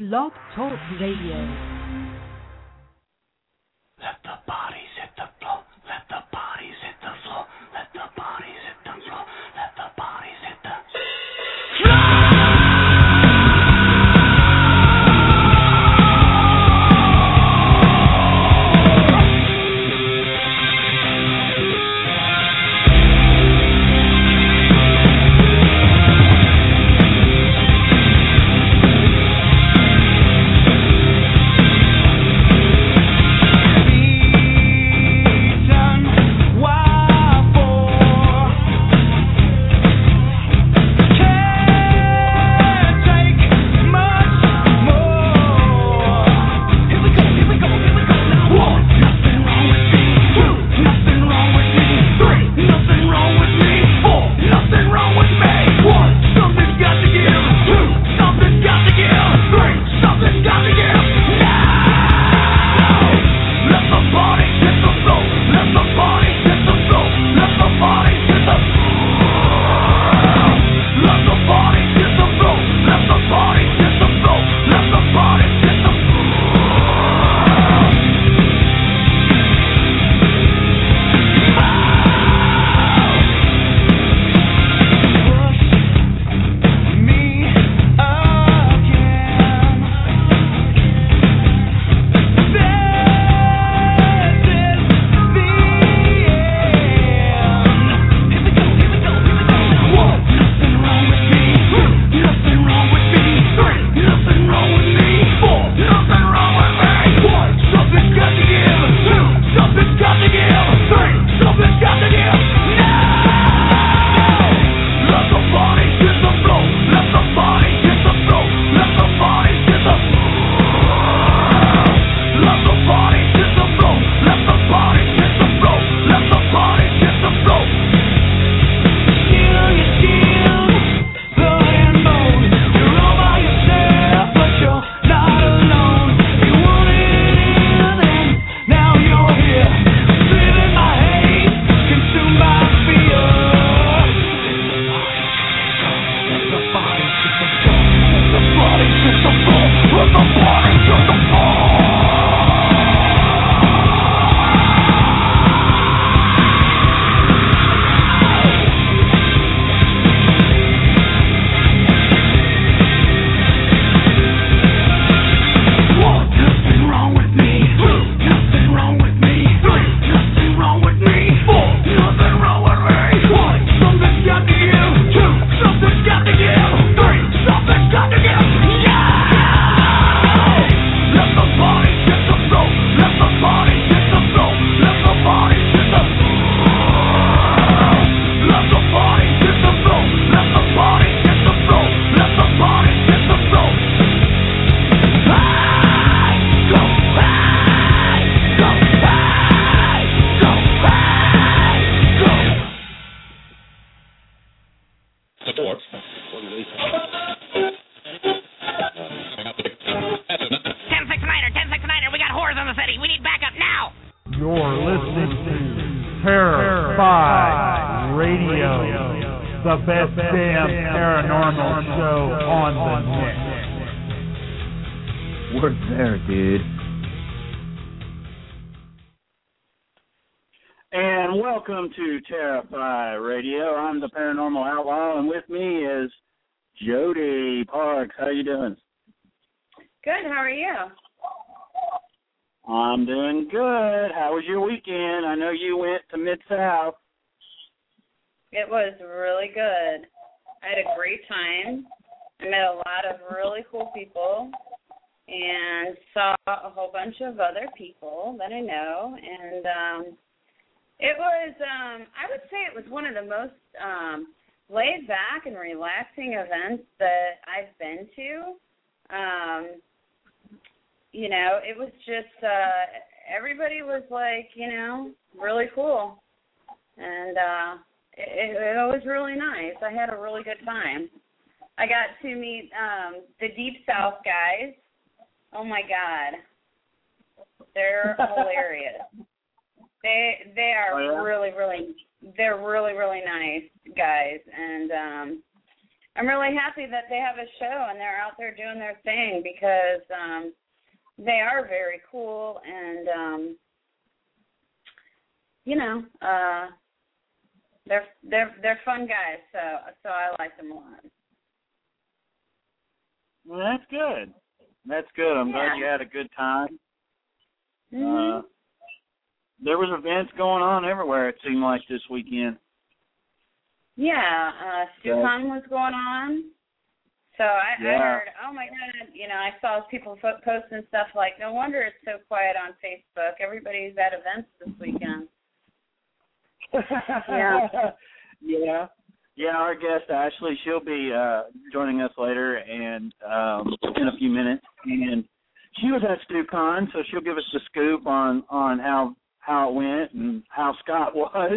Blog Talk Radio. Let the bodies hit the floor. Let the bodies hit the floor. Let the bodies hit the floor. Let the bodies hit the floor. Welcome to Terrify Radio. I'm the Paranormal Outlaw, and with me is Jody Parks. How you doing? Good. How are you? I'm doing good. How was your weekend? I know you went to Mid-South. It was really good. I had a great time. I met a lot of really cool people and saw a whole bunch of other people that I know, and it was, I would say it was one of the most laid back and relaxing events that I've been to. You know, it was just, everybody was like, you know, really cool. And it was really nice. I had a really good time. I got to meet the Deep South guys. Oh, my God. They're hilarious. They are really, really, they're really, really nice guys, and I'm really happy that they have a show and they're out there doing their thing because they are very cool and they're fun guys. So I like them a lot. Well, that's good. That's good. I'm glad you had a good time. Mm-hmm. There was events going on everywhere, it seemed like, this weekend. Yeah, StuCon was going on. So I heard, oh, my God, I saw people posting stuff like, no wonder it's so quiet on Facebook. Everybody's at events this weekend. Yeah, our guest, Ashley, she'll be joining us later and in a few minutes. And she was at StuCon, so she'll give us the scoop on how it went and how Scott was.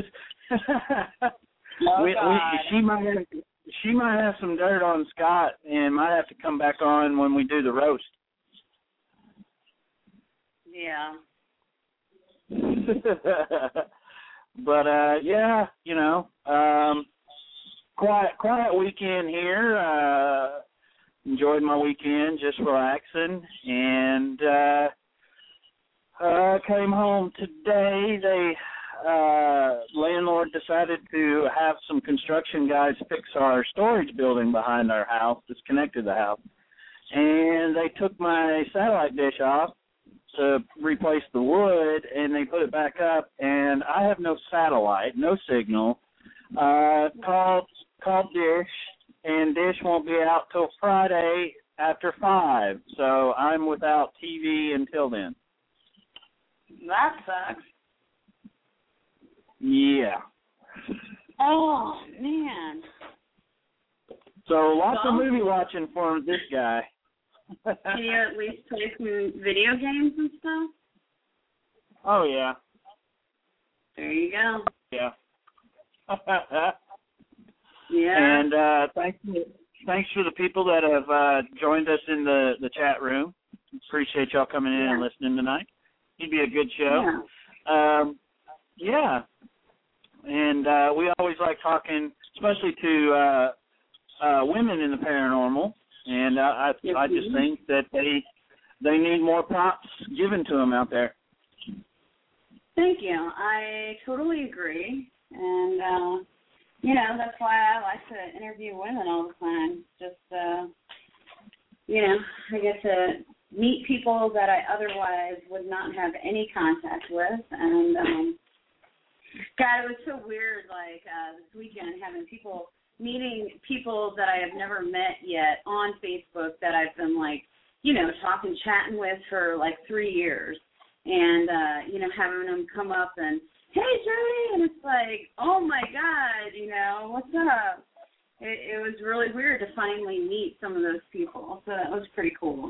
She might have some dirt on Scott and might have to come back on when we do the roast. Yeah. But quiet weekend here. Enjoyed my weekend, just relaxing, and came home today. Landlord decided to have some construction guys fix our storage building behind our house that's connected to the house. And they took my satellite dish off to replace the wood, and they put it back up, and I have no satellite, no signal. Called Dish, and Dish won't be out till Friday after 5, so I'm without TV until then. That sucks. Yeah. Oh, man. So lots of movie watching for this guy. Can you at least play some video games and stuff? Oh, yeah. There you go. Yeah. Yeah. And thanks for the people that have joined us in the chat room. Appreciate y'all coming in and listening tonight. It'd be a good show. Yeah. And we always like talking, especially to women in the paranormal. And I just think that they need more props given to them out there. Thank you. I totally agree. And, that's why I like to interview women all the time. Just, I get to meet people that I otherwise would not have any contact with. And, God, it was so weird, this weekend, meeting people that I have never met yet on Facebook that I've been, chatting with for, 3 years. And, having them come up and, hey, Jody, and it's like, oh, my God, what's up? It was really weird to finally meet some of those people, so that was pretty cool.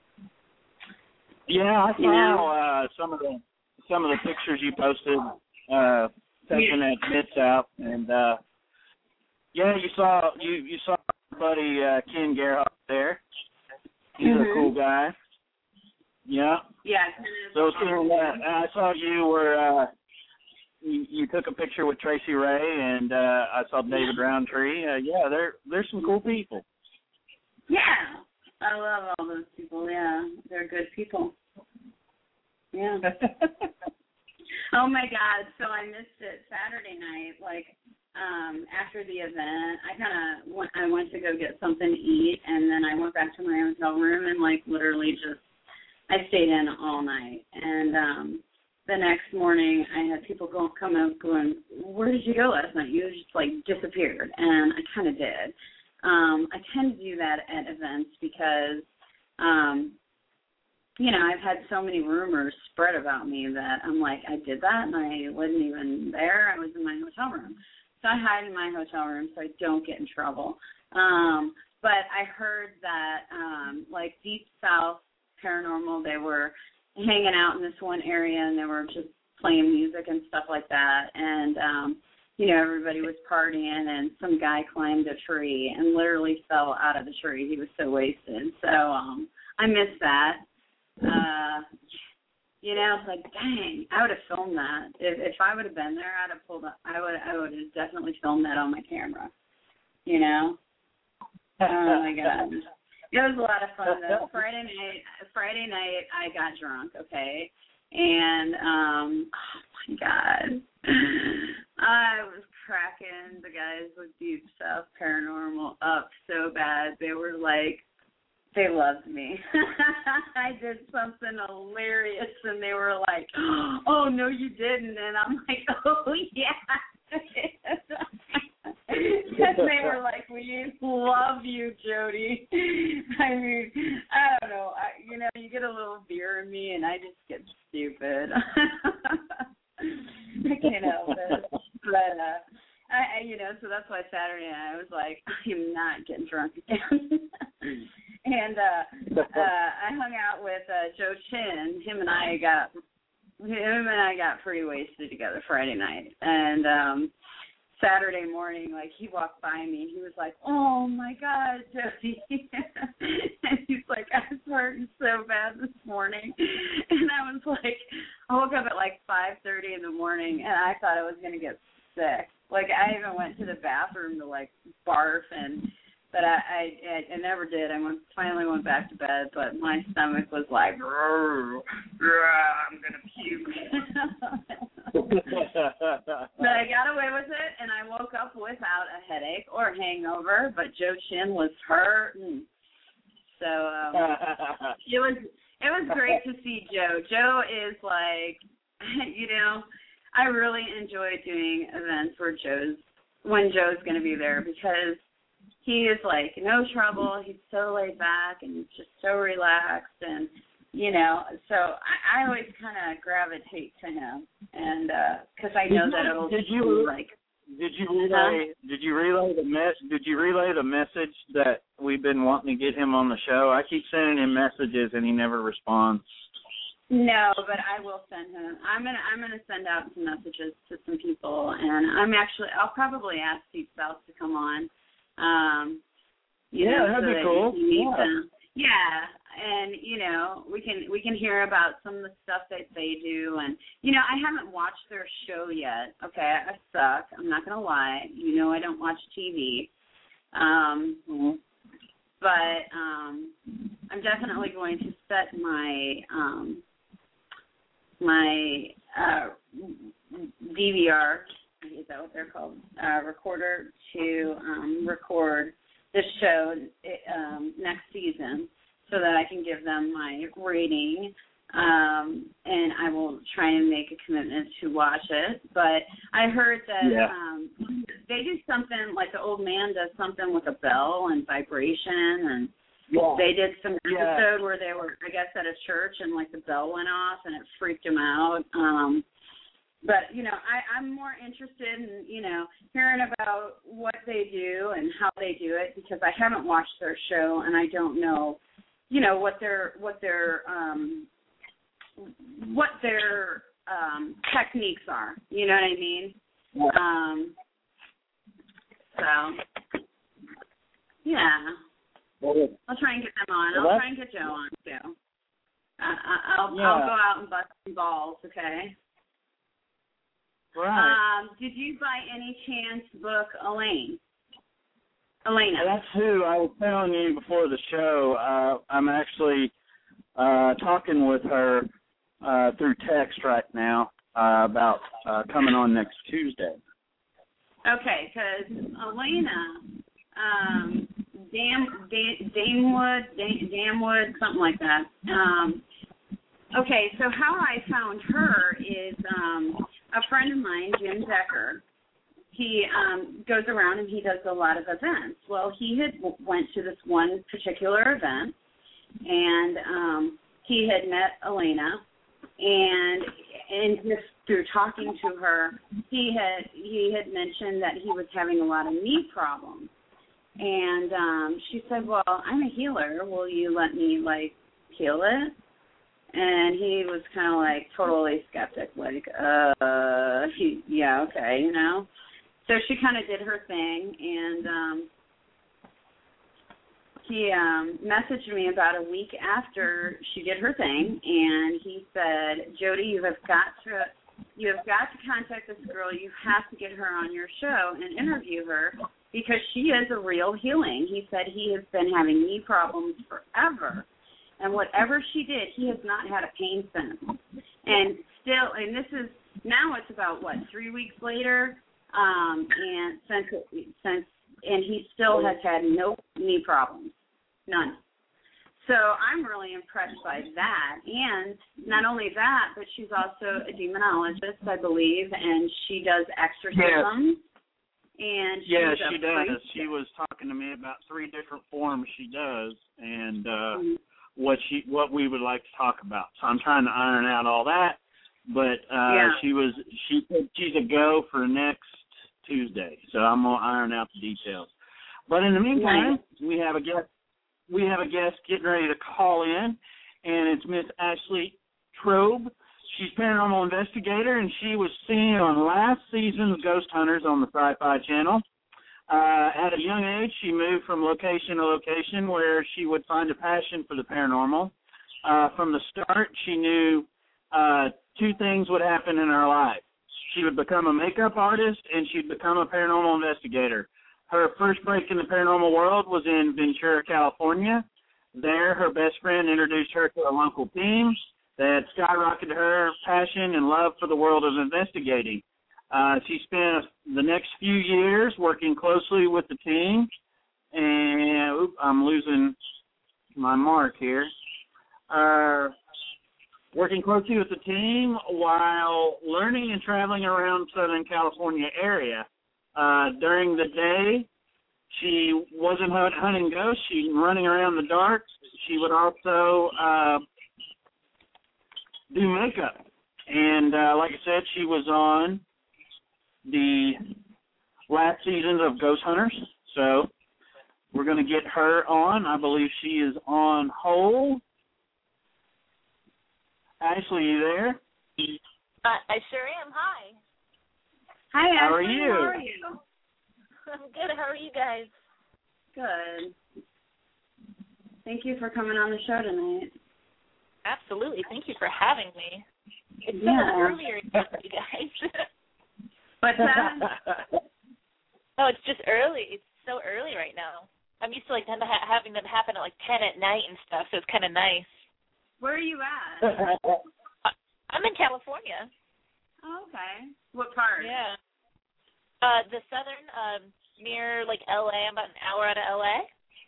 Yeah, I saw some of the pictures you posted taken at Mid-South, and you saw our buddy Ken Gerhardt there. He's a cool guy. Yeah. Yeah. So I saw you were you took a picture with Tracy Ray, and I saw David Roundtree. There's some cool people. Yeah. I love all those people. Yeah, they're good people. Yeah. Oh my God! So I missed it Saturday night. After the event, I went to go get something to eat, and then I went back to my hotel room and literally I stayed in all night. And the next morning, I had people come out going, "Where did you go last night? You just disappeared." And I kind of did. I tend to do that at events because, I've had so many rumors spread about me that I'm like, I did that and I wasn't even there. I was in my hotel room. So I hide in my hotel room so I don't get in trouble. But I heard that, Deep South Paranormal, they were hanging out in this one area and they were just playing music and stuff like that. And, everybody was partying and some guy climbed a tree and literally fell out of the tree. He was so wasted. So I missed that. It's like, dang, I would have filmed that. If I would have been there, I would have definitely filmed that on my camera, Oh my God. It was a lot of fun though. Friday night I got drunk, okay? And oh my God. I was cracking the guys with Deep South Paranormal up so bad. They were like, they loved me. I did something hilarious and they were like, oh no you didn't, and I'm like, oh yeah. And they were like, we love you, Jody. I mean, I don't know. You get a little beer in me, and I just get stupid. I can't help it. But, so that's why Saturday night I was like, I'm not getting drunk again. And I hung out with Joe Chin. Him and I got pretty wasted together Friday night. And Saturday morning, like, he walked by me and he was like, oh my God, Jody. And he's like, I was hurting so bad this morning. And I was like, I woke up at like 5:30 in the morning and I thought I was going to get sick. Like, I even went to the bathroom to like barf, but I never did. Finally went back to bed, but my stomach was like, I'm going to puke. But I got away with it, and I woke up without a headache or hangover, but Joe Chin was hurting. So it was great to see Joe. Joe is like, I really enjoy doing events when Joe's going to be there, because he is like no trouble. He's so laid back and he's just so relaxed, and so I always kind of gravitate to him, and because I know that it'll be like. Did you relay the message that we've been wanting to get him on the show? I keep sending him messages and he never responds. No, but I will send him. I'm gonna send out some messages to some people, and I'll probably ask Deep South to come on. That'd be cool. Yeah, and we can hear about some of the stuff that they do, and I haven't watched their show yet. Okay, I suck. I'm not gonna lie. I don't watch TV. But I'm definitely going to set my DVR, is that what they're called, recorder, to record the show next season, so that I can give them my rating, and I will try and make a commitment to watch it. But I heard that they do something, like the old man does something with a bell and vibration, and they did some episode where they were, I guess, at a church, and like the bell went off and it freaked them out. But, I'm more interested in, hearing about what they do and how they do it, because I haven't watched their show and I don't know, what their techniques are. You know what I mean? So, yeah. I'll try and get them on. I'll try and get Joe on, too. I'll go out and bust some balls, okay? Right. Did you by any chance book Elena? That's who I was telling you before the show. I'm actually talking with her through text right now about coming on next Tuesday. Okay, because Elena, Damwood, something like that. Okay, so how I found her is a friend of mine, Jim Decker. He goes around and he does a lot of events. Well, he had went to this one particular event, and he had met Elena, and just through talking to her, he had mentioned that he was having a lot of knee problems. And she said, well, I'm a healer. Will you let me, like, heal it? And he was kind of, like, totally skeptic, like, yeah, okay, So she kind of did her thing, and he messaged me about a week after she did her thing, and he said, Jody, you have got to contact this girl. You have to get her on your show and interview her, because she is a real healing. He said he has been having knee problems forever, and whatever she did, he has not had a pain since. And still, and this is, now it's about, 3 weeks later, and and he still has had no knee problems, none. So I'm really impressed by that. And not only that, but she's also a demonologist, I believe, and she does exorcisms. Yes. And yeah, she does. priest. She was talking to me about 3 different forms she does, and what we would like to talk about. So I'm trying to iron out all that. But she said she's a go for next Tuesday, so I'm gonna iron out the details. But in the meantime, we have a guest. We have a guest getting ready to call in, and it's Miss Ashley Trobe. She's a paranormal investigator, and she was seen on last season's Ghost Hunters on the Sci-Fi Channel. At a young age, she moved from location to location where she would find a passion for the paranormal. From the start, she knew 2 things would happen in her life. She would become a makeup artist, and she'd become a paranormal investigator. Her first break in the paranormal world was in Ventura, California. There, her best friend introduced her to a local team that skyrocketed her passion and love for the world of investigating. She spent the next few years working closely with the team. And, I'm losing my mark here. Working closely with the team while learning and traveling around Southern California area. During the day, she wasn't hunting ghosts. She was running around the dark. She would also do makeup. And like I said, she was on the last season of Ghost Hunters. So we're going to get her on. I believe she is on hold. Ashley, you there? I sure am. Hi. Hi, Ashley. How are you? How are you? I'm good. How are you guys? Good. Thank you for coming on the show tonight. Absolutely. Thank you for having me. It's so earlier, you guys. What's that? Oh, it's just early. It's so early right now. I'm used to having them happen at 10 at night and stuff, so it's kind of nice. Where are you at? I'm in California. Oh, okay. What part? Yeah. The southern, near LA. I'm about an hour out of LA.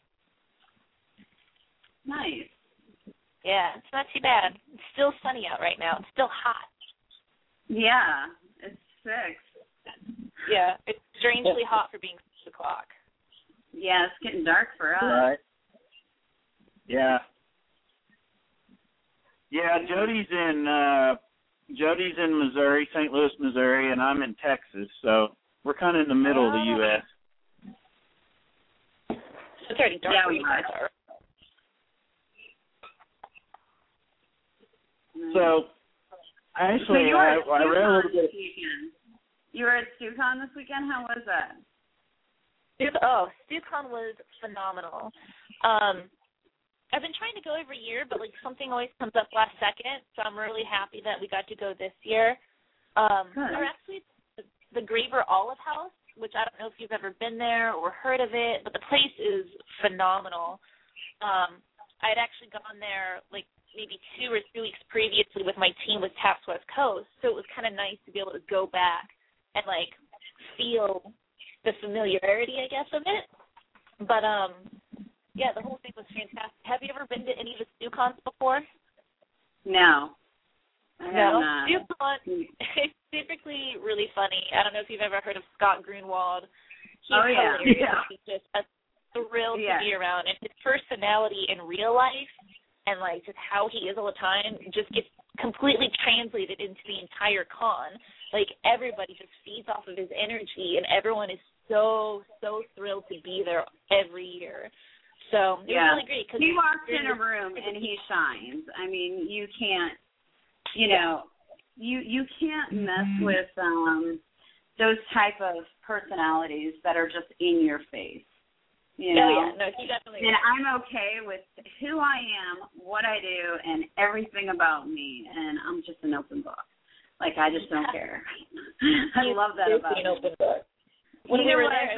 Nice. Yeah, it's not too bad. It's still sunny out right now. It's still hot. Yeah, it's 6. Yeah, it's strangely hot for being 6 o'clock. Yeah, it's getting dark for us. Right. Yeah. Yeah, Jody's in Missouri, St. Louis, Missouri, and I'm in Texas, so we're kind of in the middle of the U.S. It's already dark where you guys are. So, actually, so I read a little bit. You were at StuCon this weekend? How was that? StuCon was phenomenal. I've been trying to go every year, but something always comes up last second, so I'm really happy that we got to go this year. We're actually at the Graber Olive House, which I don't know if you've ever been there or heard of it, but the place is phenomenal. I had actually gone there maybe 2 or 3 weeks previously with my team with Taps West Coast, so it was kind of nice to be able to go back and feel the familiarity, I guess, of it. But yeah, the whole thing was fantastic. Have you ever been to any of the StuCons before? No. I have not. StuCon is typically really funny. I don't know if you've ever heard of Scott Grunwald. He's hilarious. Yeah. He's just a thrill to be around. And his personality in real life and just how he is all the time just gets completely translated into the entire con. Everybody just feeds off of his energy, and everyone is so thrilled to be there every year. So it was really great. Cause he walks in a room and he shines. I mean, you can't, you can't mess with those type of personalities that are just in your face. You know? Oh, yeah. No, he definitely and I'm okay with who I am, what I do, and everything about me, and I'm just an open book. I just don't care. I love that about an open book. when you we know were what there.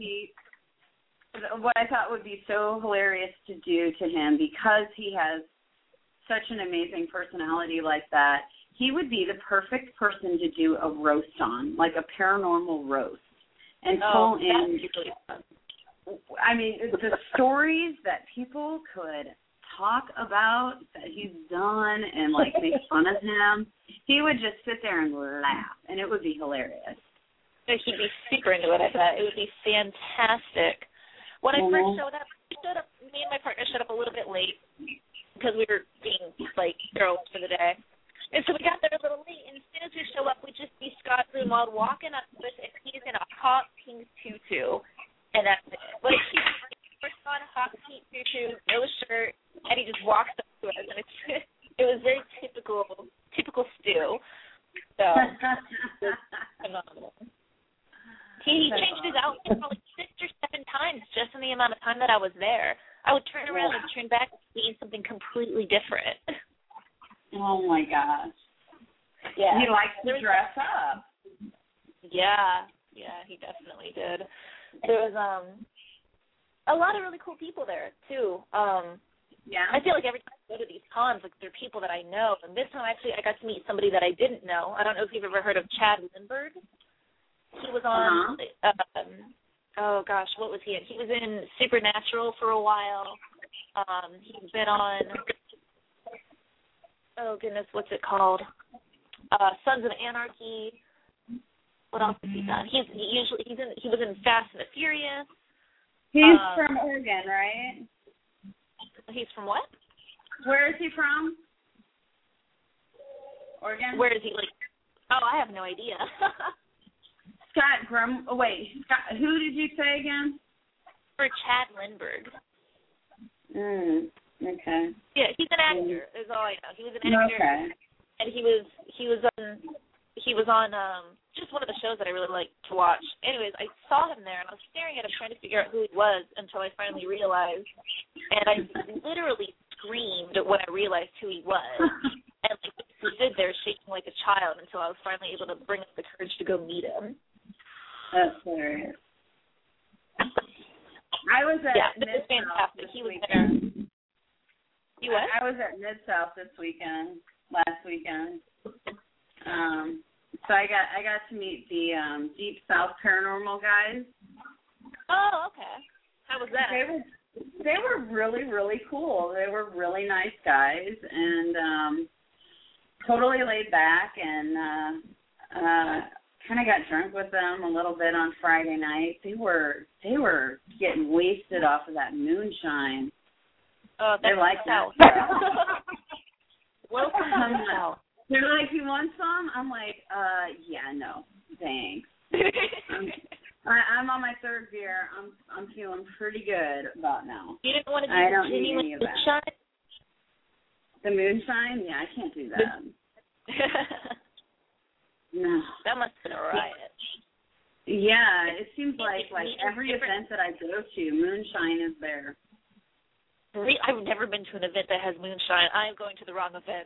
I thought would be so hilarious to do to him, because he has such an amazing personality like that. He would be the perfect person to do a roast on, like a paranormal roast, and pull in. Really fun. I mean, the stories that people could talk about that he's done and like make fun of him. He would just sit there and laugh, and it would be hilarious. He'd be super into it, I bet. It would be fantastic. When I first showed up, me and my partner showed up a little bit late because we were being, like, girls for the day. And so we got there a little late, and as soon as we show up, we just see Scott Grunwald walking up to us, and he's in a hot pink tutu, and that's it. Like, he's first on a hot pink tutu, no shirt, and he just walks up to us, and it was very typical Stu. So, it was phenomenal. He changed his outfit probably 6 or 7 times just in the amount of time that I was there. I would turn around and turn back and see something completely different. Oh, my gosh. Yeah. He likes to dress up. Yeah, he definitely did. There was a lot of really cool people there, too. Yeah. I feel like every time I go to these cons, like, there are people that I know. And this time, actually, I got to meet somebody that I didn't know. I don't know if you've ever heard of Chad Lindbergh. He was on, oh, gosh, what was he in? He was in Supernatural for a while. He's been on, oh, goodness, what's it called? Sons of Anarchy. What else has he done? He was in Fast and the Furious. He's from Oregon, right? He's from what? Where is he from? Oregon? Where is he? Like? Oh, I have no idea. Scott, who did you say again? For Chad Lindbergh. Okay. Yeah, he's an actor. Is all I know. He was an actor, and he was on just one of the shows that I really like to watch. Anyways, I saw him there, and I was staring at him trying to figure out who he was until I finally realized, and I literally screamed when I realized who he was, and like stood there shaking like a child until I was finally able to bring up the courage to go meet him. That's hilarious. I was at Mid-South fantastic. He was there. You what? I was at Mid-South last weekend. So I got to meet the Deep South Paranormal guys. Oh, okay. How was that? They were really, really cool. They were really nice guys, and totally laid back, and kind of got drunk with them a little bit on Friday night. They were getting wasted off of that moonshine. Oh, they like that. Welcome to the South. They're like, you want some? I'm like, yeah, no, thanks. I'm on my 3rd beer. I'm feeling pretty good about now. You didn't want to I don't need any of that. moonshine? The moonshine? Yeah, I can't do that. No. That must have been a riot. Yeah, it seems like every event that I go to, moonshine is there. I've never been to an event that has moonshine. I am going to the wrong event.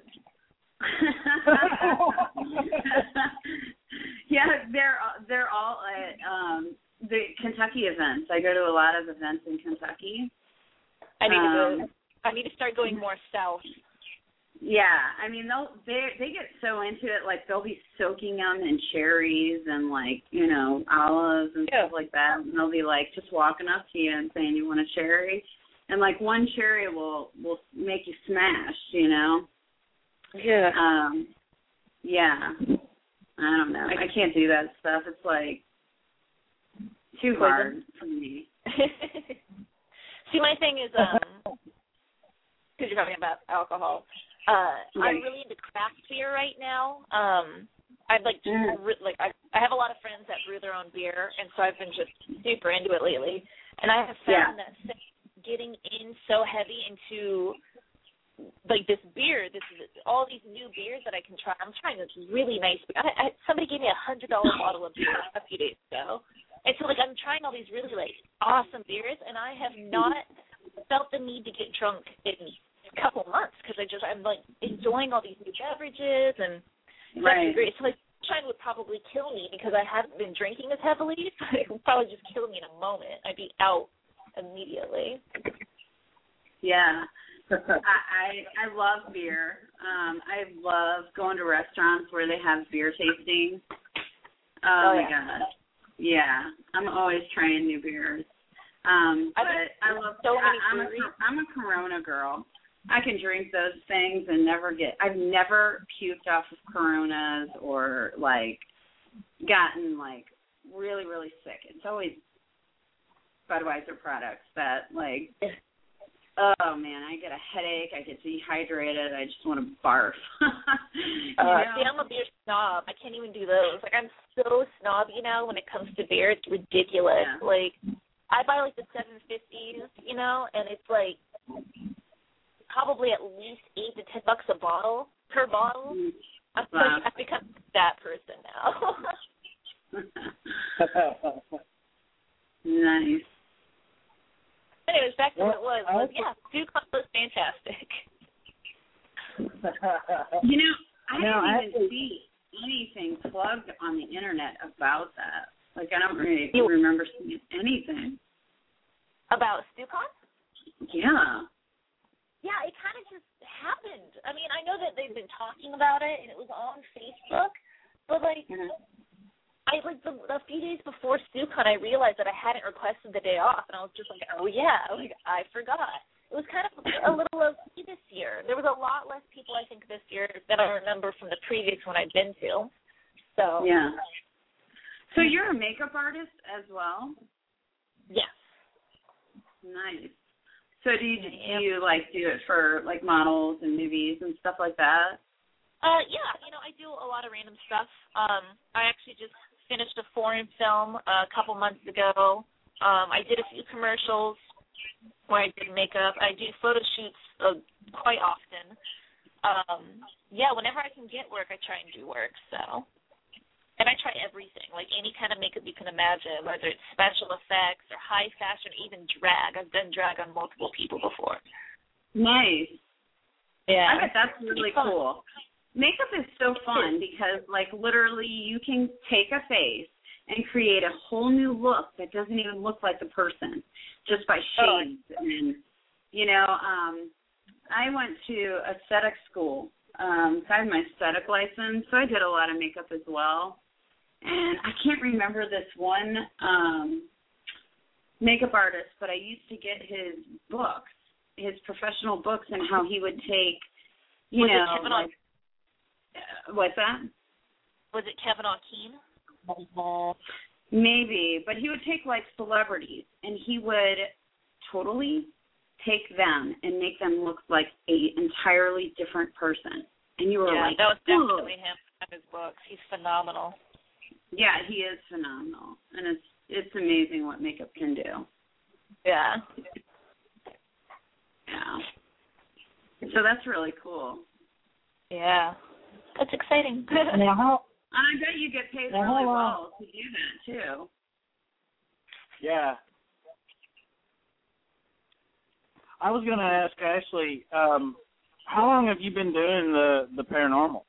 Yeah, they're all at the Kentucky events. I go to a lot of events in Kentucky. I need to start going more south. Yeah, I mean they get so into it, like they'll be soaking them in cherries and like, you know, olives and stuff like that. And they'll be like just walking up to you and saying, you want a cherry? And like one cherry will make you smash, you know? Yeah. Yeah. I don't know. I can't do that stuff. It's like too hard for me. See, my thing is, because you're talking about alcohol, I'm really into craft beer right now. I'd like to, I have a lot of friends that brew their own beer, and so I've been just super into it lately. And I have found that getting in so heavy into like this beer, all these new beers that I can try. I'm trying this really nice beer. Somebody gave me $100 bottle of beer a few days ago, and so like I'm trying all these really like awesome beers, and I have not felt the need to get drunk in a couple months because I'm like enjoying all these new beverages and that's great. So like moonshine would probably kill me because I haven't been drinking as heavily. It would probably just kill me in a moment. I'd be out immediately. Yeah. I love beer. I love going to restaurants where they have beer tasting. Oh my God. Yeah. I'm always trying new beers. But I love so many I'm a Corona girl. I can drink those things and I've never puked off of Coronas or like gotten like really, really sick. It's always Budweiser products that like, oh man, I get a headache, I get dehydrated, I just want to barf. See, I'm a beer snob. I can't even do those. Like, I'm so snobby now when it comes to beer. It's ridiculous. Yeah. Like, I buy like the 750s, you know, and it's like probably at least $8 to $10 a bottle per bottle. Wow. I've become that person now. Nice. Anyways, back to what it was. Yeah, DuCon was fantastic. You know, I didn't even see anything plugged on the internet about that. Like, I don't really remember seeing anything. About DuCon? Yeah. Yeah, it kind of just happened. I mean, I know that they've been talking about it, and it was on Facebook, but, like, a few days before DuCon, I realized that I hadn't requested the day off, and I was just like, oh, yeah, like, I forgot. It was kind of a little low-key this year. There was a lot less people, I think, this year than I remember from the previous one I'd been to. So yeah. So you're a makeup artist as well? Yes. Nice. So do you like do it for like models and movies and stuff like that? Yeah, you know, I do a lot of random stuff. I actually just finished a foreign film a couple months ago. I did a few commercials where I did makeup. I do photo shoots quite often. Yeah, whenever I can get work, I try and do work. So, and I try everything, like any kind of makeup you can imagine, whether it's special effects or high fashion, or even drag. I've done drag on multiple people before. Nice. Yeah. I bet that's really cool. Makeup is so fun because, like, literally you can take a face and create a whole new look that doesn't even look like the person just by shades. And, you know, I went to aesthetic school. So I have my aesthetic license, so I did a lot of makeup as well. And I can't remember this one makeup artist, but I used to get his books, his professional books, and how he would take, you know, like, what's that? Was it Kevin O'Keefe? Maybe, but he would take like celebrities, and he would totally take them and make them look like a entirely different person. And you were like, that was definitely him in his books. He's phenomenal. Yeah, he is phenomenal, and it's amazing what makeup can do. Yeah. Yeah. So that's really cool. Yeah. That's exciting. Now, and I bet you get paid really well to do that, too. Yeah. I was going to ask Ashley, how long have you been doing the paranormal?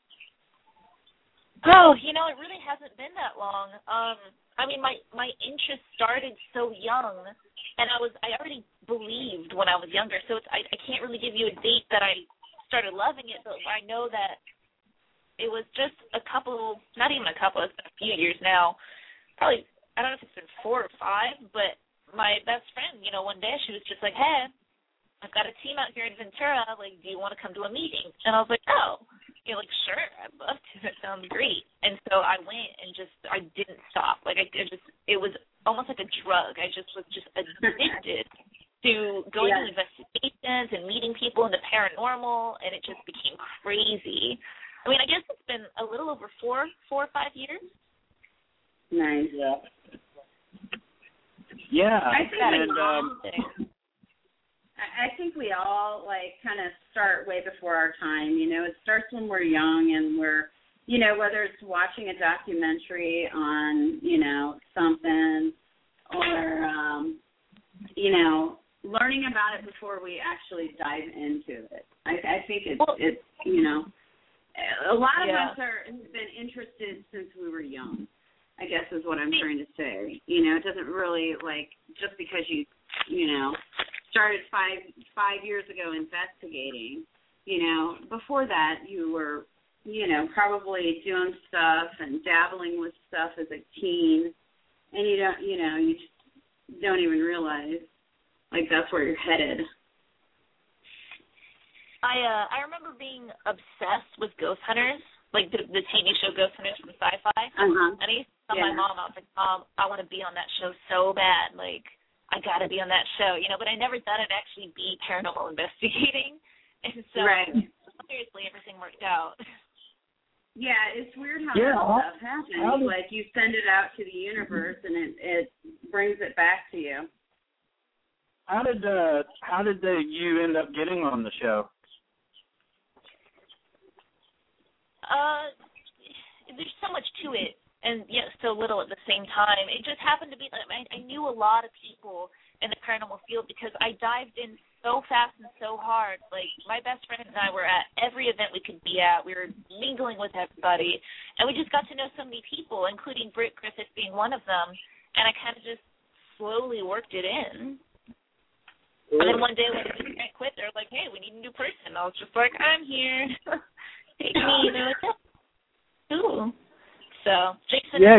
Oh, you know, it really hasn't been that long. I mean, my interest started so young, and I already believed when I was younger, so I can't really give you a date that I started loving it, but I know that it was just not even a couple, it's been a few years now, probably, I don't know if it's been 4 or 5, but my best friend, you know, one day she was just like, hey, I've got a team out here in Ventura, like, do you want to come to a meeting? And I was like, oh, you know, like, sure, I'd love to, that sounds great. And so I went and I didn't stop, like, it was almost like a drug. I just was addicted to going to investigations and meeting people in the paranormal, and it just became crazy. I mean, I guess it's been a little over 4 or 5 years. Nice. Yeah. I think we all like kind of start way before our time. You know, it starts when we're young and we're, you know, whether it's watching a documentary on, you know, something or, you know, learning about it before we actually dive into it. I think it's you know, a lot of us have been interested since we were young, I guess is what I'm trying to say. It doesn't really, just because you started five years ago investigating, before that you were, probably doing stuff and dabbling with stuff as a teen, and you just don't even realize, that's where you're headed. I remember being obsessed with Ghost Hunters, like the TV show Ghost Hunters from Sci-Fi. Uh-huh. And I used to tell my mom, I was like, Mom, I want to be on that show so bad. I got to be on that show, but I never thought it'd actually be paranormal investigating. And so, seriously, everything worked out. Yeah, it's weird how that stuff happens. You send it out to the universe, and it brings it back to you. How did you end up getting on the show? There's so much to it, and yet so little at the same time. It just happened to be that I knew a lot of people in the paranormal field because I dived in so fast and so hard. My best friend and I were at every event we could be at. We were mingling with everybody, and we just got to know so many people, including Britt Griffith being one of them, and I kind of just slowly worked it in. And then one day when we can't quit, they're like, hey, we need a new person. I was just like, I'm here. Take me. They're like, cool. So, Jason. Yeah,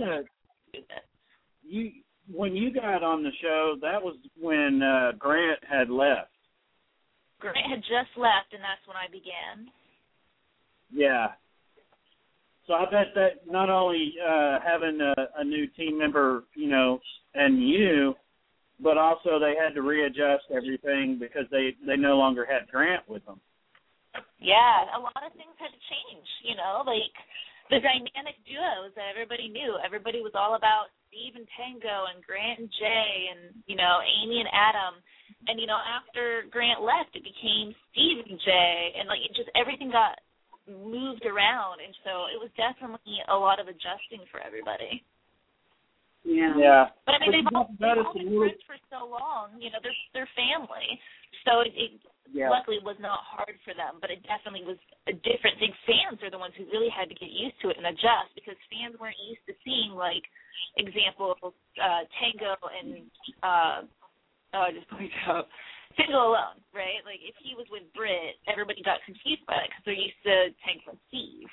when you got on the show, that was when Grant had left. Grant had just left, and that's when I began. Yeah. So I bet that not only having a new team member, and you, but also they had to readjust everything because they no longer had Grant with them. Yeah, a lot of things had to change, the dynamic duos that everybody knew. Everybody was all about Steve and Tango and Grant and Jay and, Amy and Adam. And, after Grant left, it became Steve and Jay. And, everything got moved around. And so it was definitely a lot of adjusting for everybody. Yeah. But, they've all been friends for so long. They're family. So it luckily was not hard for them, but it definitely was a different thing. Fans are the ones who really had to get used to it and adjust because fans weren't used to seeing, examples, Tango and, I just pointed out, Tango alone, right? If he was with Britt, everybody got confused by it because they're used to Tango and Steve.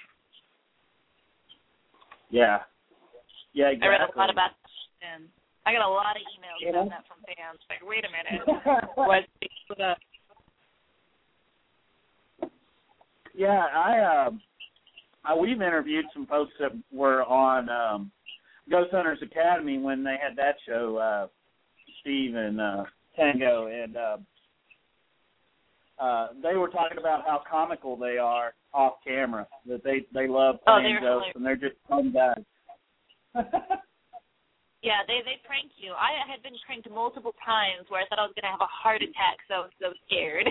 Yeah. Yeah, exactly. I read a lot about that, and I got a lot of emails about that from fans. Wait a minute. What's up? Yeah, we've interviewed some folks that were on Ghost Hunters Academy when they had that show, Steve and Tango, and they were talking about how comical they are off camera, that they love playing ghosts, and they're just fun guys. Yeah, they prank you. I had been pranked multiple times where I thought I was going to have a heart attack, so I was so scared.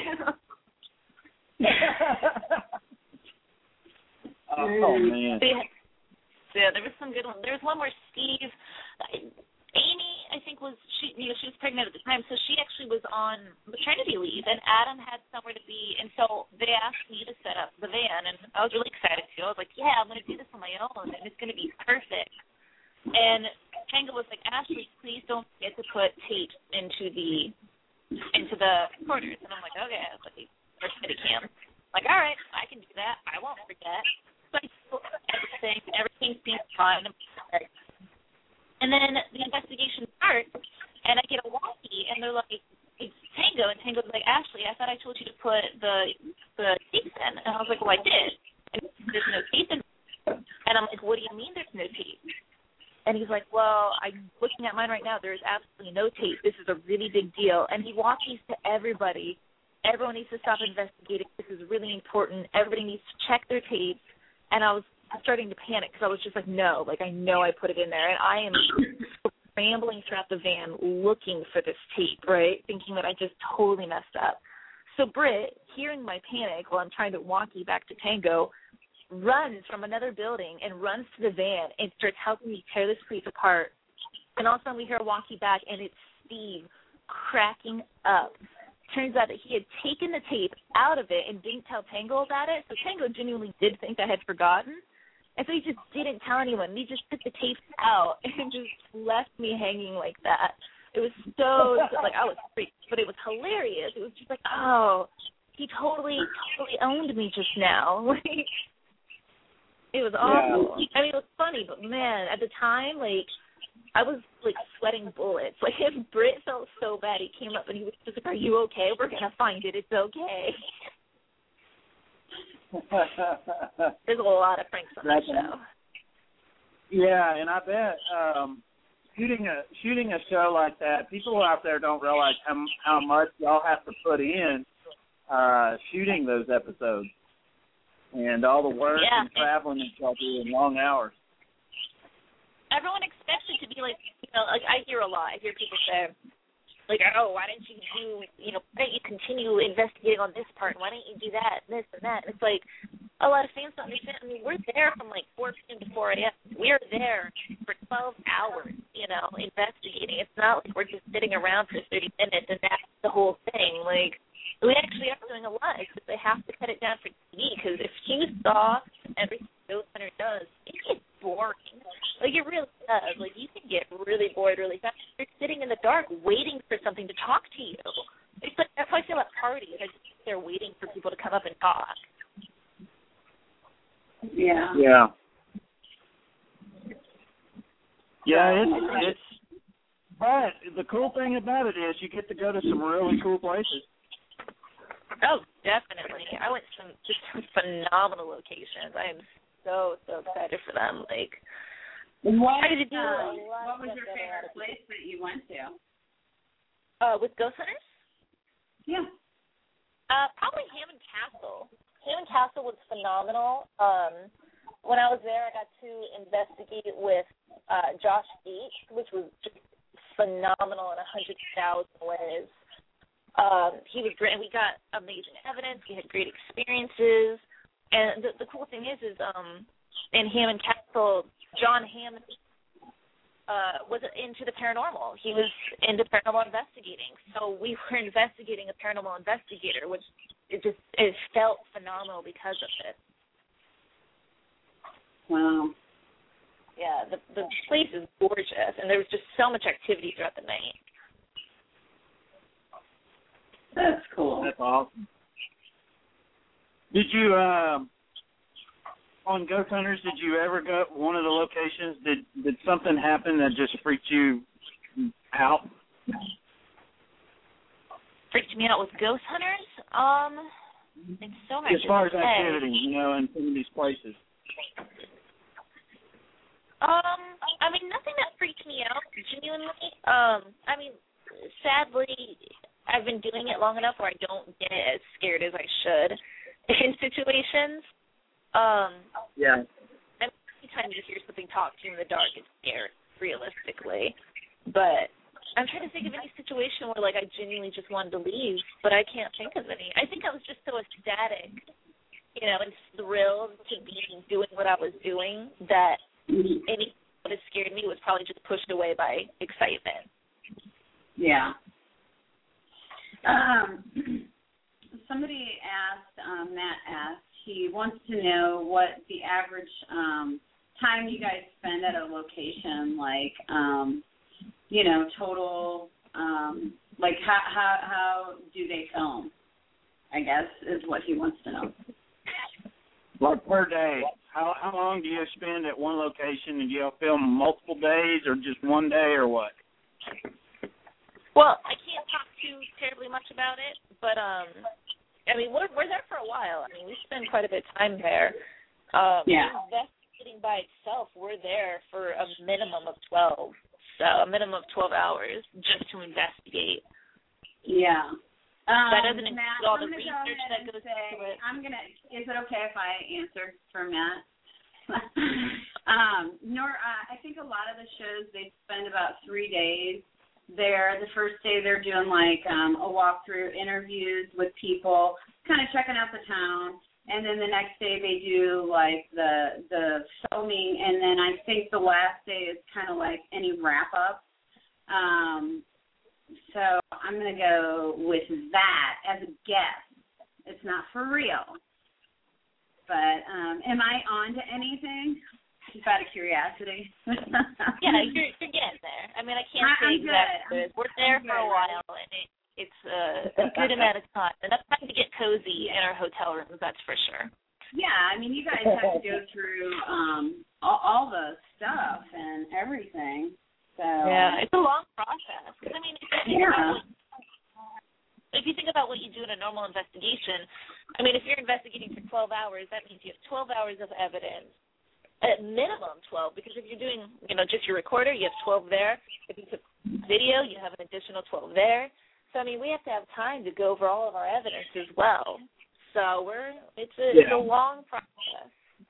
Oh, man. Yeah, there was some good ones. There was one where Steve, Amy, I think she was pregnant at the time, so she actually was on maternity leave, and Adam had somewhere to be, and so they asked me to set up the van, and I was really excited too. I was like, yeah, I'm going to do this on my own, and it's going to be perfect. And Tango was like, Ashley, please don't forget to put tape into the corners. And I'm like, okay, or Steadicam. Like, all right, I can do that. I won't forget. So I do everything seems fine. And then the investigation starts, and I get a walkie, and they're like, it's Tango. And Tango's like, Ashley, I thought I told you to put the tapes in. And I was like, well, I did. And there's no tape in. And I'm like, what do you mean there's no tape? And he's like, well, I'm looking at mine right now. There's absolutely no tape. This is a really big deal. And he walkies to everybody. Everyone needs to stop investigating. This is really important. Everybody needs to check their tapes. And I was starting to panic because I was just like, no, I know I put it in there. And I am scrambling throughout the van looking for this tape, right, thinking that I just totally messed up. So Britt, hearing my panic while I'm trying to walkie back to Tango, runs from another building and runs to the van and starts helping me tear this place apart. And all of a sudden we hear a walkie back, and it's Steve cracking up, turns out that he had taken the tape out of it and didn't tell Tango about it. So Tango genuinely did think I had forgotten. And so he just didn't tell anyone. He just took the tape out and just left me hanging like that. It was so like, I was freaked, but it was hilarious. It was just like, oh, he totally owned me just now. Like, it was awful. Yeah. I mean, it was funny, but man, at the time, like, I was like sweating bullets. Like, if Britt felt so bad, he came up and he was just like, "Are you okay? We're gonna find it. It's okay." There's a lot of pranks on that show. Yeah, and I bet shooting a show like that, people out there don't realize how much y'all have to put in shooting those episodes, and all the work and traveling that y'all do in long hours. Everyone expects it to be like, like I hear a lot. I hear people say, like, oh, why didn't you why don't you continue investigating on this part? Why don't you do that, and this and that? And it's like, a lot of fans don't understand. I mean, we're there from like 4 p.m. to 4 a.m. We're there for 12 hours, investigating. It's not like we're just sitting around for 30 minutes and that's the whole thing. Like, we actually are doing a lot because they have to cut it down for TV, because if you saw everything Ghost Hunter does, it gets boring. Like, it really does. Like, you can get really bored really fast. You're sitting in the dark waiting for something to talk to you. It's like, that's how I feel at parties. I just sit there waiting for people to come up and talk. Yeah. Yeah. Yeah, it's but the cool thing about it is you get to go to some really cool places. Oh, definitely. I went to some phenomenal locations. I am so excited for them. Like, what was your favorite place that you went to? With Ghost Hunters? Yeah. Probably Hammond Castle. Hammond Castle was phenomenal. When I was there, I got to investigate with Josh Deek, which was just phenomenal in 100,000 ways. He was great, and we got amazing evidence. We had great experiences. And the cool thing is in Hammond Castle, John Hammond was into the paranormal. He was into paranormal investigating. So we were investigating a paranormal investigator, which it felt phenomenal because of it. Wow. Yeah, the place is gorgeous, and there was just so much activity throughout the night. That's cool. That's awesome. Did you, on Ghost Hunters, did you ever go one of the locations? Did something happen that just freaked you out? Freaked me out with Ghost Hunters? It's so much. As far as activity, in some of these places. I mean, nothing that freaked me out, genuinely. I mean, sadly, I've been doing it long enough where I don't get as scared as I should in situations. Yeah. And anytime you hear something talk to you in the dark, it's scary, realistically. But I'm trying to think of any situation where, like, I genuinely just wanted to leave, but I can't think of any. I think I was just so ecstatic, and thrilled to be doing what I was doing that anything that scared me was probably just pushed away by excitement. Yeah. Somebody asked, Matt asked, he wants to know what the average time you guys spend at a location, like, total, like how do they film, I guess, is what he wants to know. Like per day, how long do you spend at one location, and do you film multiple days or just one day or what? Well, I can't talk too terribly much about it, but I mean, we're there for a while. I mean, we spend quite a bit of time there. Investigating by itself, we're there for a minimum of 12, so a minimum of 12 hours just to investigate. Yeah. That doesn't include Matt, all the research that goes into it. Is it okay if I answer for Matt? I think a lot of the shows, they spend about 3 days there. The first day they're doing like a walkthrough, interviews with people, kind of checking out the town, and then the next day they do like the filming, and then I think the last day is kind of like any wrap up. So I'm going to go with that as a guess. It's not for real. But am I on to anything? Just out of curiosity. Yeah, you're getting there. I mean, I can't say exactly. We're there for a while, and it's a good amount of time. Enough time to get cozy in our hotel rooms, that's for sure. Yeah, I mean, you guys have to go through all the stuff and everything. So yeah, it's a long process. Because, I mean, if you think about what you do in a normal investigation, I mean, if you're investigating for 12 hours, that means you have 12 hours of evidence, at minimum 12, because if you're doing, just your recorder, you have 12 there. If you took video, you have an additional 12 there. So, I mean, we have to have time to go over all of our evidence as well. So it's a long process.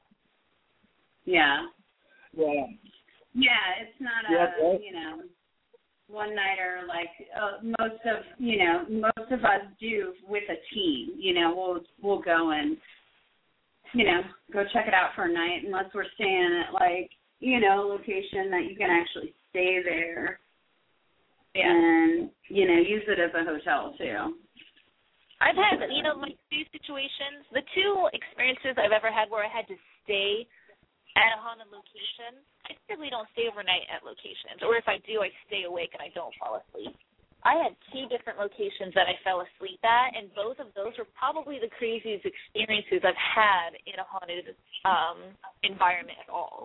Yeah. Yeah. Yeah, it's not a, one-nighter like most of us do with a team. We'll go and, go check it out for a night unless we're staying at, a location that you can actually stay there. Yeah. And, use it as a hotel, too. I've had, my two situations, the two experiences I've ever had where I had to stay at a haunted location, I typically don't stay overnight at locations. Or if I do, I stay awake and I don't fall asleep. I had two different locations that I fell asleep at, and both of those were probably the craziest experiences I've had in a haunted environment at all.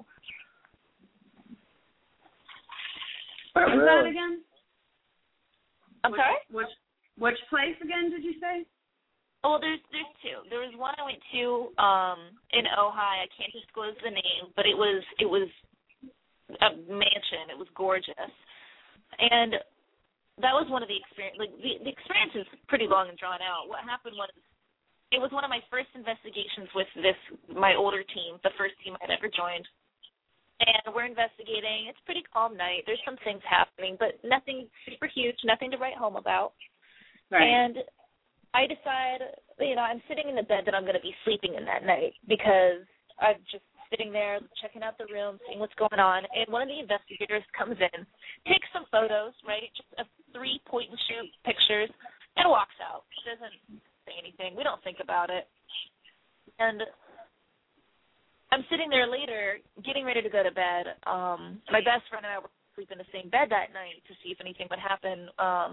Where was that again? I'm sorry? Which place again did you say? Well, there's two. There was one I went to in Ojai. I can't disclose the name, but it was a mansion. It was gorgeous, and that was one of the experience. The experience is pretty long and drawn out. What happened was, it was one of my first investigations with my older team, the first team I'd ever joined, and we're investigating. It's a pretty calm night. There's some things happening, but nothing super huge, nothing to write home about. Right. And I decide, I'm sitting in the bed that I'm going to be sleeping in that night because I'm just sitting there checking out the room, seeing what's going on, and one of the investigators comes in, takes some photos, right, just 3 point-and-shoot pictures, and walks out. Doesn't say anything. We don't think about it. And I'm sitting there later getting ready to go to bed. My best friend and I were sleeping in the same bed that night to see if anything would happen.